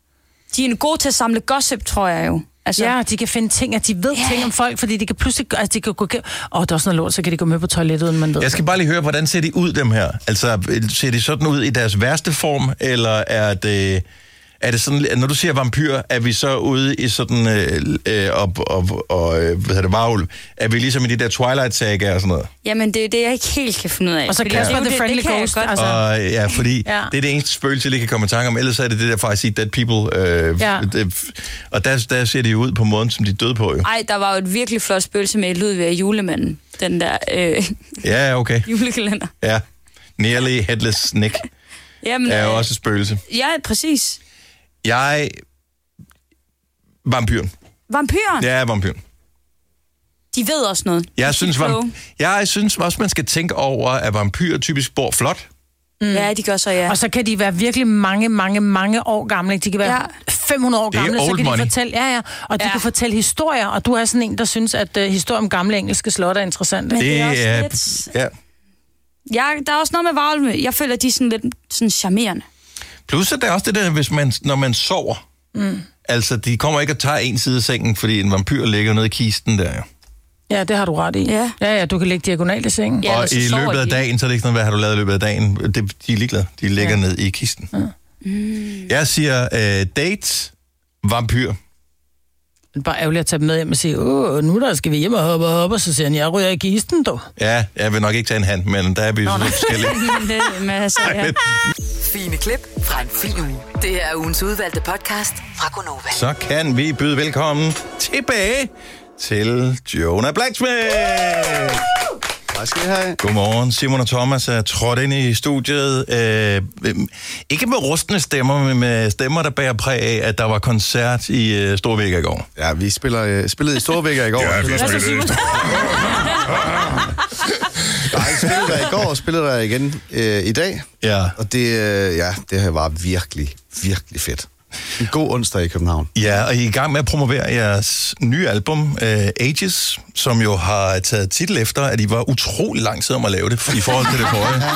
De er gode til at samle gossip, tror jeg jo. Altså, Ja, de kan finde ting, at de ved Ja. ting om folk, fordi de kan pludselig... Altså, de kan gå... Åh, oh, der er også noget lort, så kan de gå med på toilettet, uden man ved Jeg skal bare lige høre, hvordan ser de ud, dem her? Altså, ser de sådan ud i deres værste form, eller er det... Er det sådan, når du siger vampyr, er vi så ude i sådan, øh, øh, og, og, og øh, hvad hedder det, varulv, er vi ligesom i de der Twilight-sager og sådan noget? Jamen, det er det, jeg ikke helt kan finde ud af. Og så Fordi Casper det er jo the det- Friendly det kan jeg Ghost, godt. altså. Og ja, fordi Ja. det er det eneste spøgelse, jeg lige kan komme i tanke om, ellers er det det der faktisk i Dead People. Øh, Ja. det, og der, der ser de jo ud på måden, som de døde på jo. Ej, der var jo et virkelig flot spøgelse med Ludvig og julemanden. Den der øh, Ja, okay. julekalender. Ja. Nearly Headless Nick Jamen, er jo øh, også et spøgelse. Ja, præcis. Jeg... Vampyren. Vampyren, Jeg er vampyren. de ved også noget. Jeg De synes, er kloge. vamp- jeg synes også, man skal tænke over, at vampyrer typisk bor flot. Mm. Ja, de gør så, ja. Og så kan de være virkelig mange, mange, mange år gamle. De kan være Ja. ja. fem hundrede år Det er gamle, så old kan money. de fortælle, ja, ja, og de Ja. ja. kan fortælle historier, og du er sådan en, der synes, at uh, historier om gamle engelske slotte er interessant. Men det er også er... lidt- Ja. Ja, der er også noget med varulve. Jeg føler, de er sådan lidt sådan charmerende. Plus er der også det der, hvis man, når man sover. Mm. Altså, de kommer ikke og tager en side af sengen, fordi en vampyr ligger nede i kisten der. Ja, det har du ret i. Ja. Ja, ja, du kan ligge diagonalt i sengen. Ja, og men så i sover løbet af de. dagen, så er det ikke sådan, hvad har du lavet i løbet af dagen? Det, de er ligeglade. De ligger ja. Ja. ned i kisten. Ja. Mm. Jeg siger øh, dates, vampyr. Det er bare ærgerligt at tage dem med hjem og sige, åh, nu der skal vi hjem og hoppe op, og så siger han, jeg ryger i kisten, du. Ja, jeg vil nok ikke tage en hand, men der er vi jo så forskellige. det, men altså, ja. Fine klip fra en fin uge. Det her er ugens udvalgte podcast fra Gonova. Så kan vi byde velkommen tilbage til Jonah Blacksmith. Tak skal I have. Godmorgen. Simon og Thomas er trådt ind i studiet. Øh, ikke med rustne stemmer, men med stemmer, der bærer præg af, at der var koncert i øh, Storvega i går. Ja, vi spiller, øh, spillede i Storvega i går. Ja, vi spillede i Nej, jeg spillede der i går og spillede der igen øh, i dag. Ja. Og det, øh, ja, det her var virkelig, virkelig fedt. En god onsdag i København. Ja, og I er i gang med at promovere jeres nye album, uh, Ages, som jo har taget titel efter, at I var utrolig lang tid om at lave det, i forhold til det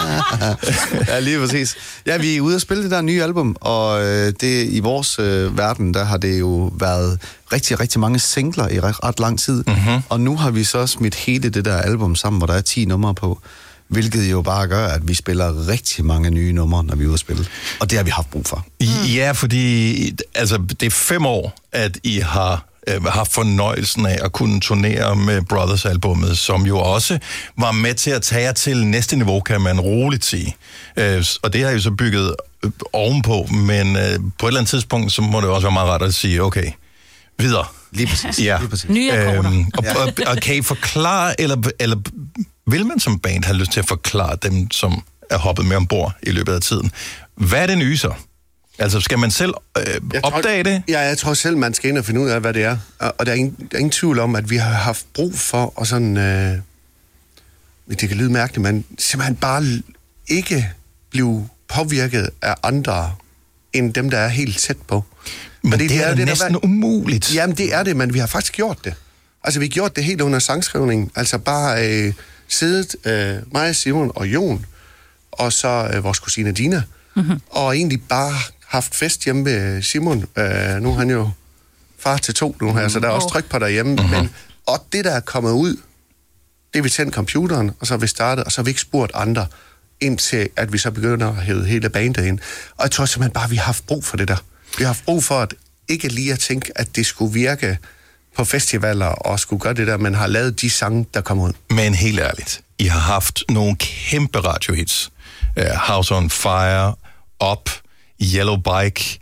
forrige. Ja, lige præcis. Ja, vi er ude at spille det der nye album, og øh, det i vores øh, verden, der har det jo været rigtig, rigtig mange singler i ret, ret lang tid. Mm-hmm. Og nu har vi så smidt hele det der album sammen, hvor der er ti numre på. Hvilket jo bare gør, at vi spiller rigtig mange nye numre, når vi er ude at spille. Og det har vi haft brug for. Ja, fordi altså, det er fem år, at I har øh, haft fornøjelsen af at kunne turnere med Brothers-albummet, som jo også var med til at tage jer til næste niveau, kan man roligt sige. Øh, og det har I så bygget øh, ovenpå, men øh, på et eller andet tidspunkt, så må det også være meget rart at sige, okay, videre. Lige præcis. Ja. Lige præcis. Nye akkorder. Øhm, og, og, og kan I forklare, eller, eller vil man som band have lyst til at forklare dem, som er hoppet med ombord i løbet af tiden? Hvad er det nye så? Altså, skal man selv øh, opdage det? Ja, jeg tror selv, man skal ind og finde ud af, hvad det er. Og der er ingen, der er ingen tvivl om, at vi har haft brug for, og sådan, øh, det kan lyde mærkeligt, men simpelthen bare ikke blive påvirket af andre, end dem, der er helt tæt på. Men det, det er, er det, næsten der, umuligt. Jamen, det er det, men vi har faktisk gjort det. Altså, vi har gjort det helt under sangskrivningen. Altså, bare øh, siddet, øh, mig, Simon og Jon, og så øh, vores kusine Dina, mm-hmm. og egentlig bare haft fest hjemme ved Simon. Øh, nu er han jo far til to nu her, mm-hmm. så der er også tryk på derhjemme. Mm-hmm. Men, og det, der er kommet ud, det er vi tændt computeren, og så har vi startet, og så har vi ikke spurgt andre, indtil at vi så begynder at hæve hele bandet ind. Og jeg tror simpelthen bare, at vi har haft brug for det der. Vi har haft brug for at ikke lige at tænke, at det skulle virke på festivaler og skulle gøre det der, men har lavet de sange, der kommer ud. Men helt ærligt, I har haft nogle kæmpe radiohits. Uh, House on Fire, Up, Yellow Bike.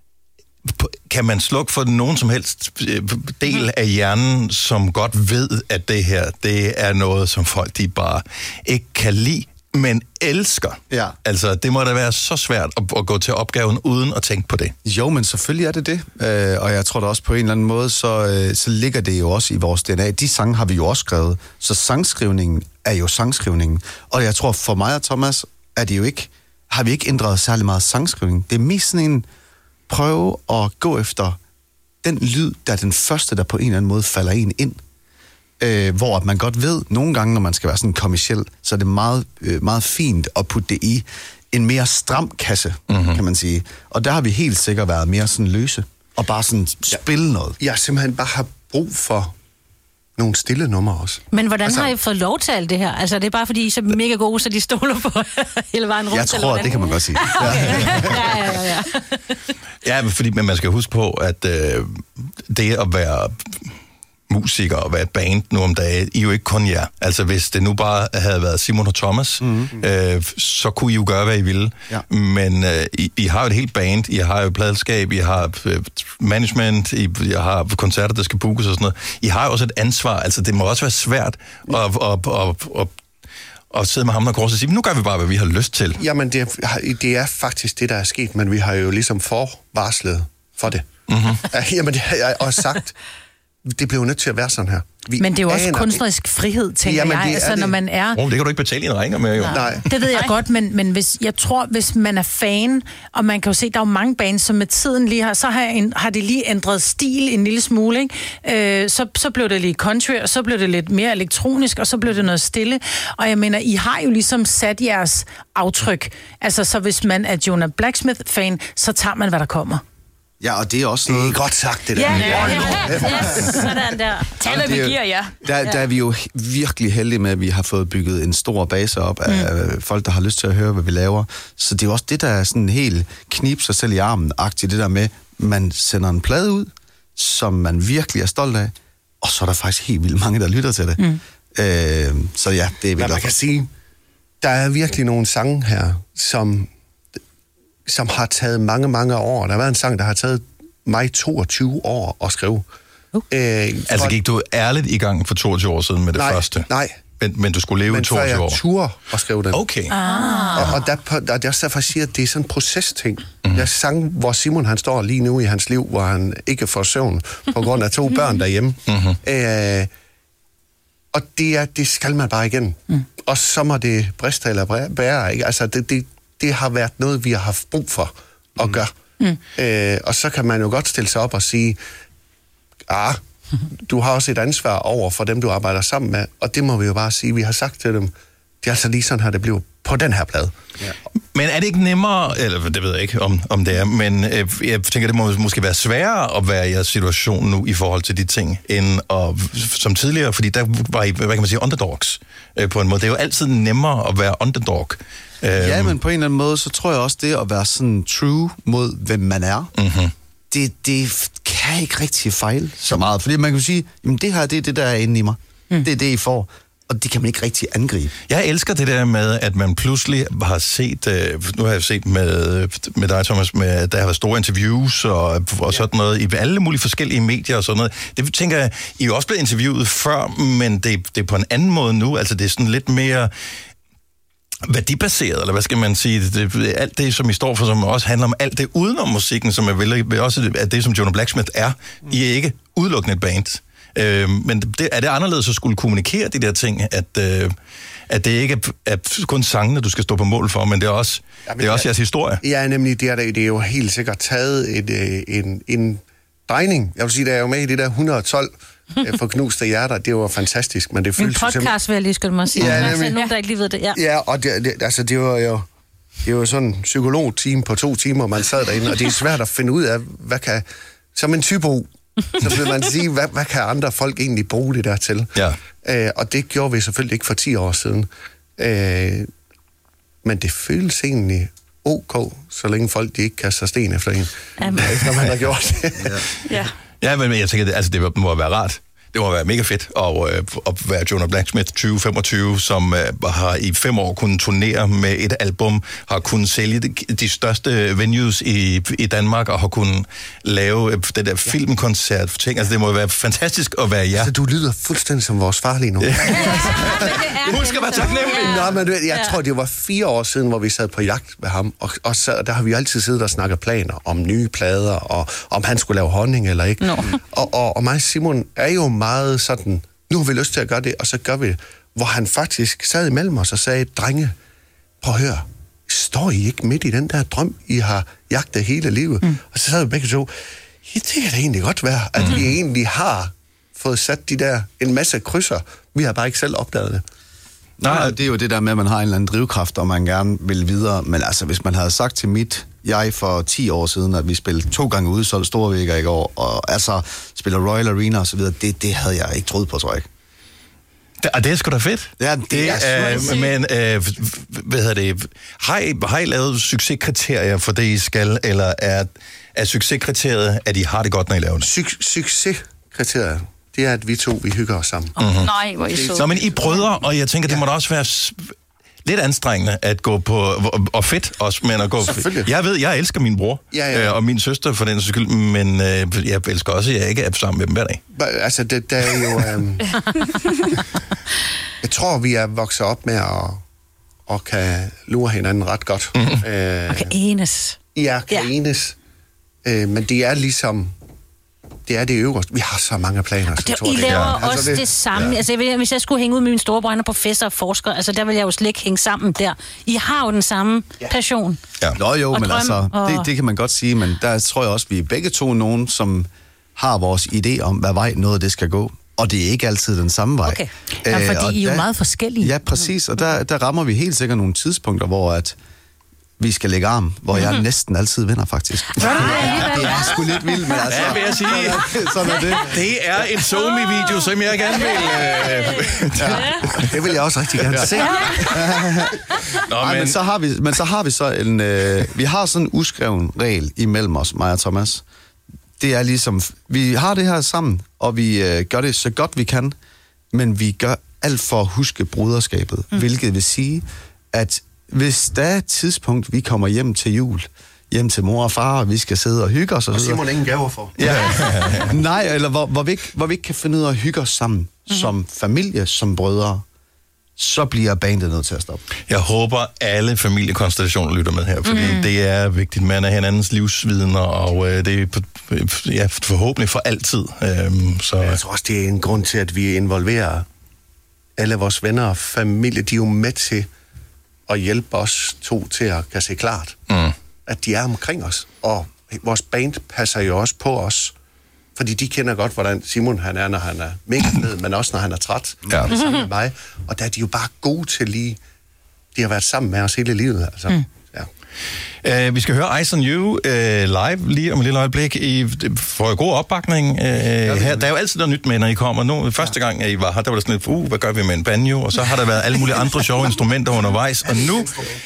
Kan man slukke for nogen som helst del af hjernen, som godt ved, at det her, det er noget, som folk de bare ikke kan lide, men elsker. Ja. Altså, det må da være så svært at, at gå til opgaven uden at tænke på det. Jo, men selvfølgelig er det det. Øh, og jeg tror da også på en eller anden måde, så, øh, så ligger det jo også i vores D N A. De sange har vi jo også skrevet. Så sangskrivningen er jo sangskrivningen. Og jeg tror, for mig og Thomas, er det jo ikke, har vi ikke ændret særlig meget sangskrivning. Det er mest sådan en prøve at gå efter den lyd, der er den første, der på en eller anden måde falder en ind. Øh, hvor man godt ved, nogle gange, når man skal være sådan kommerciel, så er det meget, øh, meget fint at putte det i en mere stram kasse, mm-hmm. kan man sige. Og der har vi helt sikkert været mere sådan løse, og bare sådan spille ja, noget. Jeg simpelthen bare har brug for nogle stille numre også. Men hvordan altså, har I fået lov til alt det her? Altså, det er bare fordi, I er så mega gode, så de stoler på hele vejen rundt? Jeg tror, det kan man godt sige. Ja, ja, ja, ja. Ja, fordi men man skal huske på, at øh, det at være musiker og være et band nu om dagen, I jo ikke kun jer. Altså, hvis det nu bare havde været Simon og Thomas, mm-hmm. øh, så kunne I jo gøre, hvad I ville. Ja. Men øh, I, I har jo et helt band, I har jo pladselskab, I har øh, management, I, I har koncerter, der skal bookes og sådan noget. I har jo også et ansvar. Altså, det må også være svært at, at, at, at, at, at sidde med ham og kors og sige, nu gør vi bare, hvad vi har lyst til. Jamen, det er, det er faktisk det, der er sket, men vi har jo ligesom forvarslet for det. Mm-hmm. Jamen, det har jeg også sagt. Det bliver jo nødt til at være sådan her. Vi Men det er jo også kunstnerisk frihed, tænker Jamen, jeg. Det altså, det. når man er... Oh, det kan du ikke betale en regning med, jo. Nej. Nej. Det ved jeg godt, men, men hvis, jeg tror, hvis man er fan, og man kan jo se, der er jo mange bands, som med tiden lige har, så har, en, har det lige ændret stil en lille smule, ikke? Øh, så, så blev det lige country, og så blev det lidt mere elektronisk, og så blev det noget stille. Og jeg mener, I har jo ligesom sat jeres aftryk. Altså, så hvis man er Jonah Blacksmith-fan, så tager man, hvad der kommer. Ja, og det er også noget... Det er godt sagt, det der. Ja, ja, ja. Yes, sådan der. Tag, hvad vi giver, ja. Der, der er vi jo virkelig heldige med, at vi har fået bygget en stor base op af mm. folk, der har lyst til at høre, hvad vi laver. Så det er også det, der er sådan helt knib sig selv i armen-agtigt. Det der med, man sender en plade ud, som man virkelig er stolt af, og så er der faktisk helt vildt mange, der lytter til det. Mm. Øh, så ja, det er vi. Man kan sige, der er virkelig nogle sange her, som... som har taget mange, mange år. Der har været en sang, der har taget mig toogtyve år at skrive. Uh. Øh, altså gik du ærligt i gang for toogtyve år siden med det nej, første? Nej, Men, men du skulle leve men i toogtyve år? Men før jeg turde at skrive den. Okay. Ah. Og, og der, der, der er også derfor, jeg siger, at det er sådan en procesting. Mm. Jeg sang, hvor Simon han står lige nu i hans liv, hvor han ikke får søvn på grund af to børn derhjemme. Mm-hmm. Øh, og det, er, det skal man bare igen. Mm. Og så må det briste eller bære. Ikke? Altså, det, det, det har været noget, vi har haft brug for at mm. gøre. Mm. Øh, og så kan man jo godt stille sig op og sige, ah, du har også et ansvar over for dem, du arbejder sammen med, og det må vi jo bare sige, vi har sagt til dem, det er altså lige sådan her, det bliver på den her plade. Ja. Men er det ikke nemmere, eller det ved jeg ikke, om, om det er, men øh, jeg tænker, det må måske være sværere at være i jeres situation nu i forhold til de ting, end at, som tidligere, fordi der var I, hvad kan man sige, underdogs øh, på en måde. Det er jo altid nemmere at være underdog. Øh, ja, men på en eller anden måde, så tror jeg også, det at være sådan true mod, hvem man er, mm-hmm. det, det kan ikke rigtig fejle så meget. Fordi man kan sige, jamen det her, det er det, der er inde i mig. Mm. Det er det, I får. Og det kan man ikke rigtig angribe. Jeg elsker det der med, at man pludselig har set, øh, nu har jeg set med, med dig, Thomas, med, der har været store interviews og, og sådan noget, i alle mulige forskellige medier og sådan noget. Det tænker jeg, I er jo også blevet interviewet før, men det, det er på en anden måde nu. Altså det er sådan lidt mere værdibaseret, eller hvad skal man sige, det, det, alt det, som I står for, som også handler om alt det udenom musikken, som er vel også at det, som Jonah Blacksmith er. I er ikke udelukkende et band. Øh, men det, er det anderledes at skulle kommunikere de der ting, at, øh, at det ikke er, er kun sangene, du skal stå på mål for, men det er også, ja, det er også jeres historie? Ja, nemlig, det er, det er jo helt sikkert taget et, en, en drejning. Jeg vil sige, der er jo med i det der et hundrede og tolv for knuste hjerter, det var fantastisk, men det føles en podcast, vil jeg lige skulle mig sige. Ja, altså, nogen, der ikke lige ved det. Ja, ja og det, det, altså, det var jo det var sådan en psykolog-team på to timer, man sad derinde, og det er svært at finde ud af, hvad kan, som en typo, så vil man sige, hvad, hvad kan andre folk egentlig bruge det der til? Ja. Øh, og det gjorde vi selvfølgelig ikke for ti år siden. Øh, men det føles egentlig ok, så længe folk de ikke kaster sten efter en, efter man har gjort det. Ja. Ja. Ja, men jeg tænker, altså, det må være rart. Det må være mega fedt at, øh, at være Jonah Blacksmith tyve femogtyve, som øh, har i fem år kunnet turnere med et album, har kunnet sælge de, de største venues i, i Danmark, og har kunnet lave øh, den der filmkoncert ting. Altså, det må være fantastisk at være jer. Altså, du lyder fuldstændig som vores far lige nu. Ja. Husk at være taknemmelig. Nå, men jeg ja. tror, det var fire år siden, hvor vi sad på jagt med ham, og, og så, der har vi altid siddet og snakket planer om nye plader, og om han skulle lave honning eller ikke. No. Og, og, og mig og Simon er jo meget sådan, nu har vi lyst til at gøre det, og så gør vi det. Hvor han faktisk sad imellem os og sagde, drenge, prøv at høre, står I ikke midt i den der drøm, I har jagtet hele livet? Mm. Og så sad vi begge to, ja, det kan da egentlig godt være, at mm. vi egentlig har fået sat de der, en masse krydser. Vi har bare ikke selv opdaget det. Nej, det er jo det der med, at man har en eller anden drivkraft, og man gerne vil videre. Men altså, hvis man havde sagt til mit jeg for ti år siden, at vi spillede to gange ude, så det store vækker i går, og altså spiller Royal Arena og så videre, det, det havde jeg ikke troet på, tror jeg ikke. Og det er sgu da fedt. Ja, det, det er øh, men, øh, hvad hedder det, har I, har I lavet succeskriterier for det, I skal, eller er, er succeskriteriet, at I har det godt, når I laver det? Su- succeskriteriet, det er, at vi to, vi hygger os sammen. Oh, mm-hmm. Nej, hvor I så. Nå, men I brødre, og jeg tænker, det må da også være lidt anstrengende at gå på, og fedt også, men at gå... Jeg ved, jeg elsker min bror, ja, ja. Øh, og min søster for den skyld, men øh, jeg elsker også, at jeg ikke er sammen med dem hver dag. Altså, det der er jo... Um... jeg tror, vi er vokset op med at, og kan lure hinanden ret godt. Mm-hmm. Øh, og kan enes. Ja, kan ja. enes. Øh, men det er ligesom... Det er det øverste. Vi har så mange planer. Og det, I laver ja. også altså, det, det samme. Ja. Altså, jeg, hvis jeg skulle hænge ud med min storebror, han er professor og forsker, altså der vil jeg jo slet ikke hænge sammen der. I har jo den samme ja. passion. Ja. Nå jo, men drøm, altså, og... det, det kan man godt sige, men der tror jeg også, vi er begge to nogen, som har vores idé om, hvad vej noget det skal gå. Og det er ikke altid den samme vej. Okay. Ja, fordi I er jo der, meget forskellige. Ja, præcis. Og der, der rammer vi helt sikkert nogle tidspunkter, hvor at vi skal lægge arm, hvor jeg mm-hmm. næsten altid vinder, faktisk. Ja, det er sgu lidt vildt, men altså... Ja, vil jeg sige. Sådan er det. Det er en SoMe-video, som jeg gerne vil... Øh... Ja. Det vil jeg også rigtig gerne se. Nå, men... men så har vi, men så har vi så en... Øh, vi har sådan en uskreven regel imellem os, mig og Thomas. Det er ligesom... Vi har det her sammen, og vi øh, gør det så godt vi kan, men vi gør alt for at huske broderskabet, mm. hvilket vil sige, at hvis der er et tidspunkt, vi kommer hjem til jul hjem til mor og far, og vi skal sidde og hygge os. Og, og Simon Simon ingen gaver for. Ja. Nej, eller hvor, hvor, vi ikke, hvor vi ikke kan finde ud af at hygge os sammen, mm-hmm. som familie, som brødre, så bliver bandet nødt til at stoppe. Jeg håber, alle familiekonstellationer lytter med her, fordi mm. det er vigtigt. Man er hinandens livsvidner, og øh, det er ja, forhåbentlig for altid. Øhm, så. Jeg tror også, det er en grund til, at vi involverer alle vores venner og familie. De er jo med til at hjælpe os to til at kan se klart, mm. at de er omkring os. Og vores band passer jo også på os. Fordi de kender godt, hvordan Simon han er, når han er mega fed, men også når han er træt. Ja. Det sammen med mig. Og der er de jo bare gode til lige... De har været sammen med os hele livet, altså. Mm. Ja. Uh, vi skal høre Eyes on You uh, live lige om et lille øjeblik. I får god opbakning. Uh, her. Der er jo altid noget nyt med, når I kommer. Nu, første gang, at I var her, der var der sådan lidt, uh, hvad gør vi med en banjo? Og så har der været alle mulige andre sjove instrumenter undervejs. Og nu,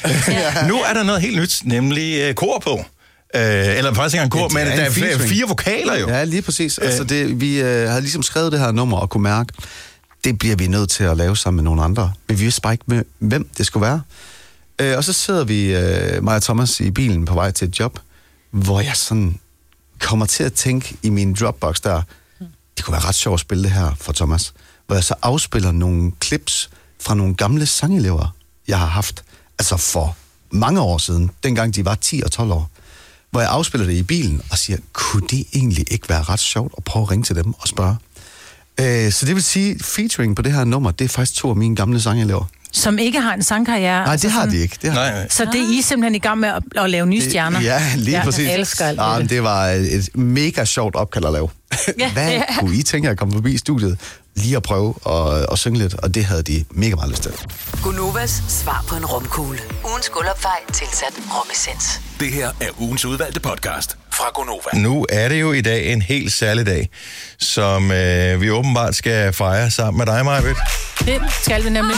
nu er der noget helt nyt, nemlig uh, kor på. Øh, eller faktisk ikke en kor, men der er fire, fire vokaler jo. Ja, lige præcis. Altså, det, vi øh, havde ligesom skrevet det her nummer og kunne mærke, det bliver vi nødt til at lave sammen med nogle andre. Men vi vidste bare ikke, med, hvem det skulle være. Øh, og så sidder vi, øh, mig og Thomas, i bilen på vej til et job, hvor jeg sådan kommer til at tænke i min Dropbox der, det kunne være ret sjovt at spille det her for Thomas. Hvor jeg så afspiller nogle clips fra nogle gamle sangelever, jeg har haft. Altså for mange år siden, dengang de var ti og tolv år. Hvor jeg afspiller det i bilen og siger, kunne det egentlig ikke være ret sjovt at prøve at ringe til dem og spørge? Øh, så det vil sige, featuring på det her nummer, det er faktisk to af mine gamle sangelever. Som ikke har en sangkarriere? Nej, det har sådan, de ikke. Det har. Nej. Så det er I simpelthen i gang med at, at lave nye stjerner? Ja, lige ja, præcis. Jeg elsker alt ja, det. Det var et mega sjovt opkald at lave. Ja, Hvad ja. kunne I tænke at komme forbi i studiet? Lige at prøve at, at synge lidt, og det havde de mega meget lyst til. Gunovas svar på en romkugle. Ugens guldopfej tilsat romessens. Det her er ugens udvalgte podcast fra Gonova. Nu er det jo i dag en helt særlig dag, som øh, vi åbenbart skal fejre sammen med dig, Majbet. Det skal vi nemlig.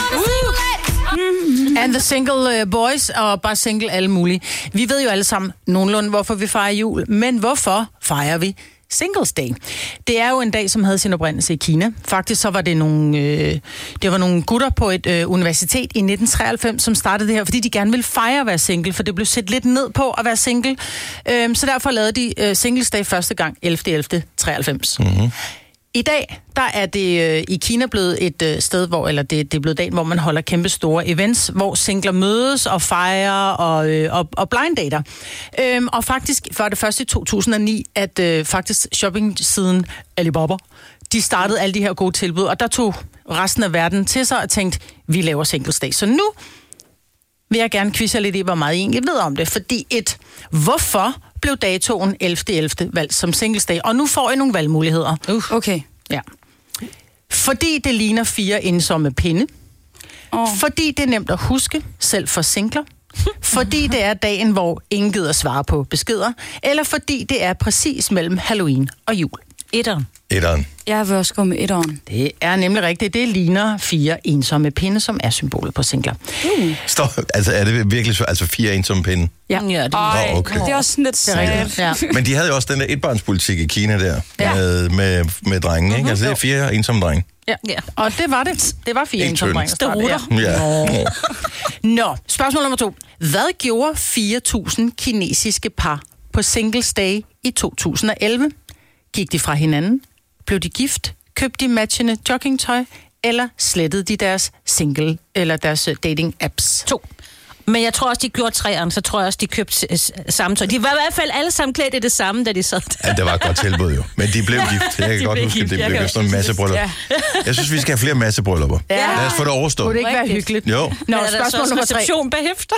Uh! And the single uh, boys, og bare single alle mulige. Vi ved jo alle sammen nogenlunde, hvorfor vi fejrer jul, men hvorfor fejrer vi Singles Day? Det er jo en dag, som havde sin oprindelse i Kina. Faktisk så var det nogle, øh, det var nogle gutter på et øh, universitet i nitten treoghalvfems, som startede det her, fordi de gerne ville fejre at være single, for det blev set lidt ned på at være single. Øh, så derfor lavede de øh, Singles Day første gang ellevte ellevte treoghalvfems. Mm-hmm. I dag, der er det øh, i Kina blevet et øh, sted, hvor, eller det, det er blevet dagen, hvor man holder kæmpe store events, hvor singler mødes og fejrer og, øh, og, og blinddater. Øhm, og faktisk var det først i to tusind og ni, at øh, faktisk shopping-siden Alibaba, de startede alle de her gode tilbud, og der tog resten af verden til sig og tænkte, vi laver Singles Day. Så nu vil jeg gerne quizze lidt i, hvor meget I egentlig ved om det, fordi et, hvorfor blev datoen ellevte ellevte valgt som Singles Day? Og nu får I nogle valgmuligheder. Uh, okay. Ja. Fordi det ligner fire ensomme pinde. Oh. Fordi det er nemt at huske, selv for singler. Fordi det er dagen, hvor ingen gider svare på beskeder. Eller fordi det er præcis mellem Halloween og jul. Etteren. Etteren. Jeg vil også gå med etteren. Det er nemlig rigtigt. Det ligner fire ensomme pinde, som er symbolet på singler. Uh. Står, altså er det virkelig så, altså fire ensomme pinde? Ja, ja det, Ej, oh, okay. det er også sådan lidt svært. Ja. Men de havde jo også den der etbarnspolitik i Kina der, ja. med, med, med drenge, ikke? Altså det er fire ensomme drenge. Ja. ja, og det var det. Det var fire ensomme drenge. Sterutter. Ja. Ja. Nå, spørgsmål nummer to. Hvad gjorde fire tusind kinesiske par på Singles Day i to tusind og elleve? Gik de fra hinanden? Blev de gift? Købte de matchende joggingtøj? Eller slettede de deres single eller deres dating apps? To. Men jeg tror også, de gjorde træerne, så tror jeg også, de købte uh, samme tøj. De var i hvert fald alle sammen klædt i det samme, da de sad der. Ja, det var et godt tilbud jo. Men de blev gift. Jeg kan godt huske, at det blev gift. Sådan en masse bryllup. Ja. Jeg synes, vi skal have flere masse bryllupper. Ja. Lad os få det overstået. Kunne det ikke være hyggeligt? Jo. Nå, spørgsmål nummer tre. Reception bagefter.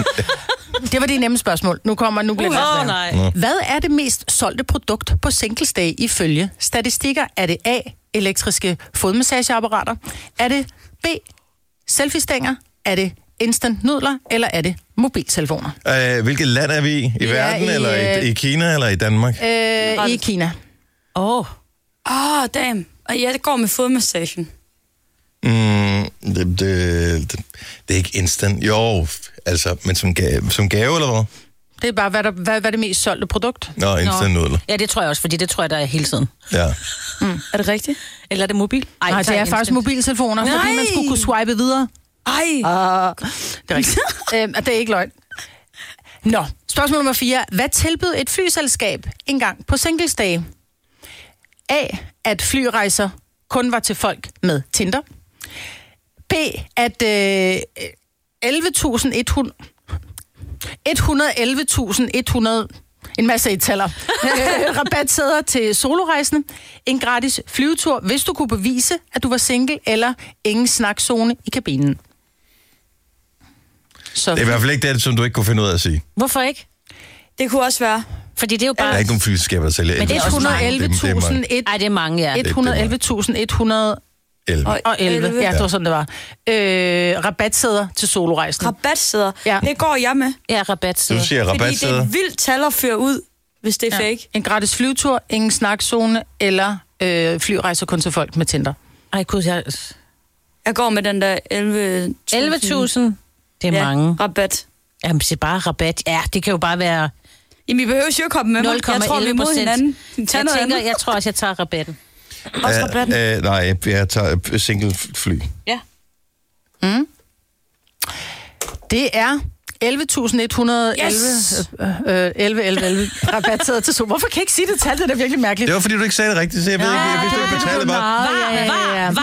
Det var det nemme spørgsmål. Nu kommer nu bliver uh, det oh, nej. Mm. Hvad er det mest solgte produkt på Singles Day ifølge statistikker? Er det A, elektriske fodmassageapparater? Er det B, selfie-stænger? Er det instant nudler? Eller er det mobiltelefoner? Uh, hvilket land er vi i? I verden? I, eller i, i Kina? Eller i Danmark? Øh, I Kina. Åh. Oh. Åh, oh, damn. Og ja, det går med fodmassagen. Mm, det, det, det, det er ikke instant. Jo, altså, men som gave, som gave eller hvad? Det er bare, hvad, der, hvad, hvad er det mest solgte produkt? Nå, instant nudler. Ja, det tror jeg også, fordi det tror jeg, der er hele tiden. Ja. Mm. Er det rigtigt? Eller er det mobil? Ej, Nej, det er instant. Faktisk mobiltelefoner, Nej. Fordi man skulle kunne swipe videre. Ej! Uh, det er rigtigt. uh, det er ikke løgn. Nå, Spørgsmål nummer fire. Hvad tilbød et flyselskab engang på Singles Day? A. At flyrejser kun var til folk med Tinder. B. At øh, elleve tusind et hundrede... et hundrede og elleve tusind et hundrede... En masse et-taller. Rabatsæder til solorejsende. En gratis flyvetur, hvis du kunne bevise, at du var single, eller ingen snakszone i kabinen. Så. Det er i hvert fald ikke det, som du ikke kunne finde ud af at sige. Hvorfor ikke? Det kunne også være. Fordi det er jo bare... Der er ikke nogen flyselskaber, der sælger. Men det er et hundrede og elleve tusind... Ej, det er mange, ja. et hundrede og elleve tusind et hundrede og elleve. Ja, det var sådan, det var. Øh, rabatsæder til solorejsen. Rabatsæder? Ja. Det går jeg med. Ja, rabatsæder. Du siger rabatsæder. Fordi det er vildt tal at føre ud, hvis det er ja. fake. En gratis flyvetur, ingen snakszone, eller øh, flyrejser kun til folk med Tinder. Ej, gud, jeg... Jeg går med den der elleve tusind. elleve tusind? Det er ja, mange. Rabat. Jamen, det er bare rabat. Ja, det kan jo bare være... Jamen, I behøver jo ikke komme med mig. Jeg tror, vi er mod hinanden. Jeg, tænker, jeg tror også, jeg tager rabatten. Også rabatten? Uh, uh, nej, jeg tager single fly. Ja. Mm. Det er elleve tusind et hundrede og elleve Yes! øh, elleve, elleve, elleve rabatsæder til sol. Hvorfor kan jeg ikke sige det tal? Det er virkelig mærkeligt. Det var, fordi du ikke sagde det rigtigt, så jeg ved ikke, jeg vidste ikke, hvad tallet var. Ja, ja, ja.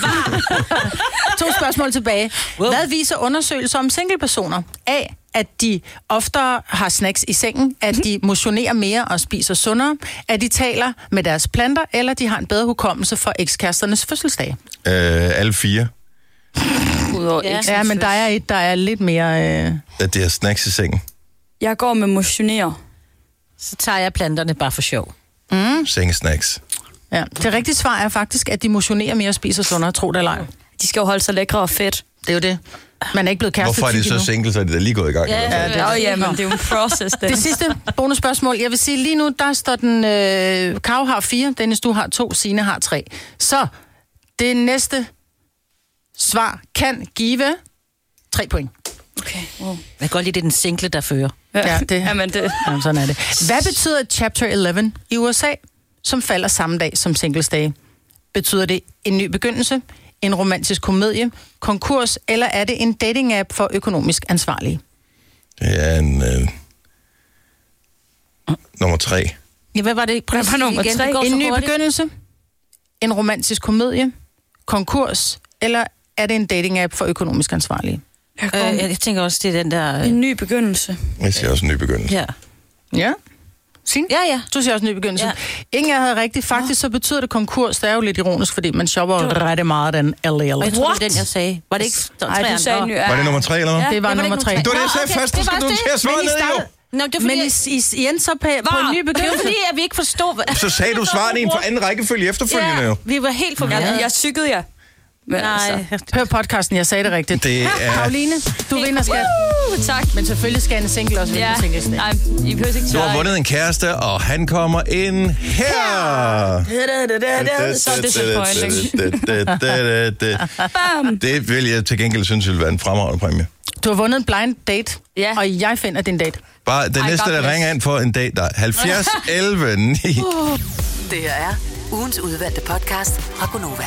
To spørgsmål tilbage. Wow. Hvad viser undersøgelser om singlepersoner? A. At de oftere har snacks i sengen, at de motionerer mere og spiser sundere, at de taler med deres planter, eller de har en bedre hukommelse for ekskæresternes fødselsdag. Øh, alle fire. Ja. ja, men der er et, der er lidt mere... Øh... At det er snacks i sengen. Jeg går med motionere. Så tager jeg planterne bare for sjov. Mm. Sengesnacks. Ja, det rigtige svar er faktisk, at de motionerer mere og spiser sundere, tro det eller ej. De skal jo holde sig lækre og fedt. Det er jo det. Man er ikke blevet kæreste. Hvorfor er det så single, så er det da lige gået i gang? Ja, ja, det, er, ja men det er jo en process. Det sidste bonusspørgsmål. Jeg vil sige, lige nu, der står den... Øh, Karo har fire, Dennis, du har to, Signe har tre. Så det næste svar kan give tre point. Okay. Wow. Jeg kan godt lide, det er den single, der fører. Ja, det, Jamen, det. Jamen, sådan er det. Hvad betyder Chapter elleve i U S A, som falder samme dag som Singles Day? Betyder det en ny begyndelse, en romantisk komedie, konkurs, eller er det en dating-app for økonomisk ansvarlige? Det er en... Øh, nummer tre. Ja, hvad var det? Hvad var nummer tre? En ny begyndelse, en romantisk komedie, konkurs, eller er det en dating-app for økonomisk ansvarlige? Jeg, øh, jeg tænker også, det er den der... Øh... En ny begyndelse. Jeg siger også en ny begyndelse. Ja. Ja. Signe? Ja, ja. Du siger også en ny begyndelse. Ja. Ingen af jer havde rigtigt. Faktisk så betyder det konkurs. Det er jo lidt ironisk, fordi man shopper jo ret meget den L L. Og jeg tror, det er den, jeg sagde. Var det ikke... Nej, du sagde ny. Var det nummer tre, eller hvad? Ja, det var, det var nummer tre. Det var det, jeg sagde først. Det skal du til at svare ned, jo. Nå, det er fordi, men I, I, I endte så på, på en ny begyndelse. Det var fordi, at vi ikke forstod... Hvad... Så sagde du svaret i en for anden rækkefølge efterfølgende, ja, jo. vi var helt forvirret. Jeg, jeg cyklede jer. Men nej, altså. Hør podcasten, jeg sagde det rigtigt. Det er... Pauline, du vinder, skat. Uh, tak. Men selvfølgelig skal en single også vinde ja. singles. Nej, I behøver ikke du har vundet en kæreste, og han kommer ind her. Så disappointing. Det vil jeg til gengæld synes ville være en fremragende præmie. Du har vundet en blind date, ja. og jeg finder din date. Bare den næste, der ringer ind for en date, der er halvfjerds elleve ni. Uh. Det her er ugens udvalgte podcast fra Gonova.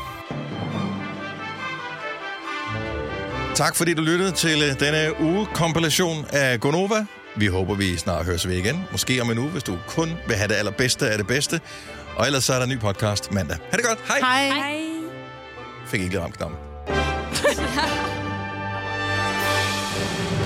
Tak fordi du lyttede til denne uge-kompilation af Gonova. Vi håber, vi snart høres ved igen. Måske om en uge, hvis du kun vil have det allerbedste af det bedste. Og ellers så er der en ny podcast mandag. Ha' det godt. Hej. Hej. Hej. Fik ikke lige ramt knappen.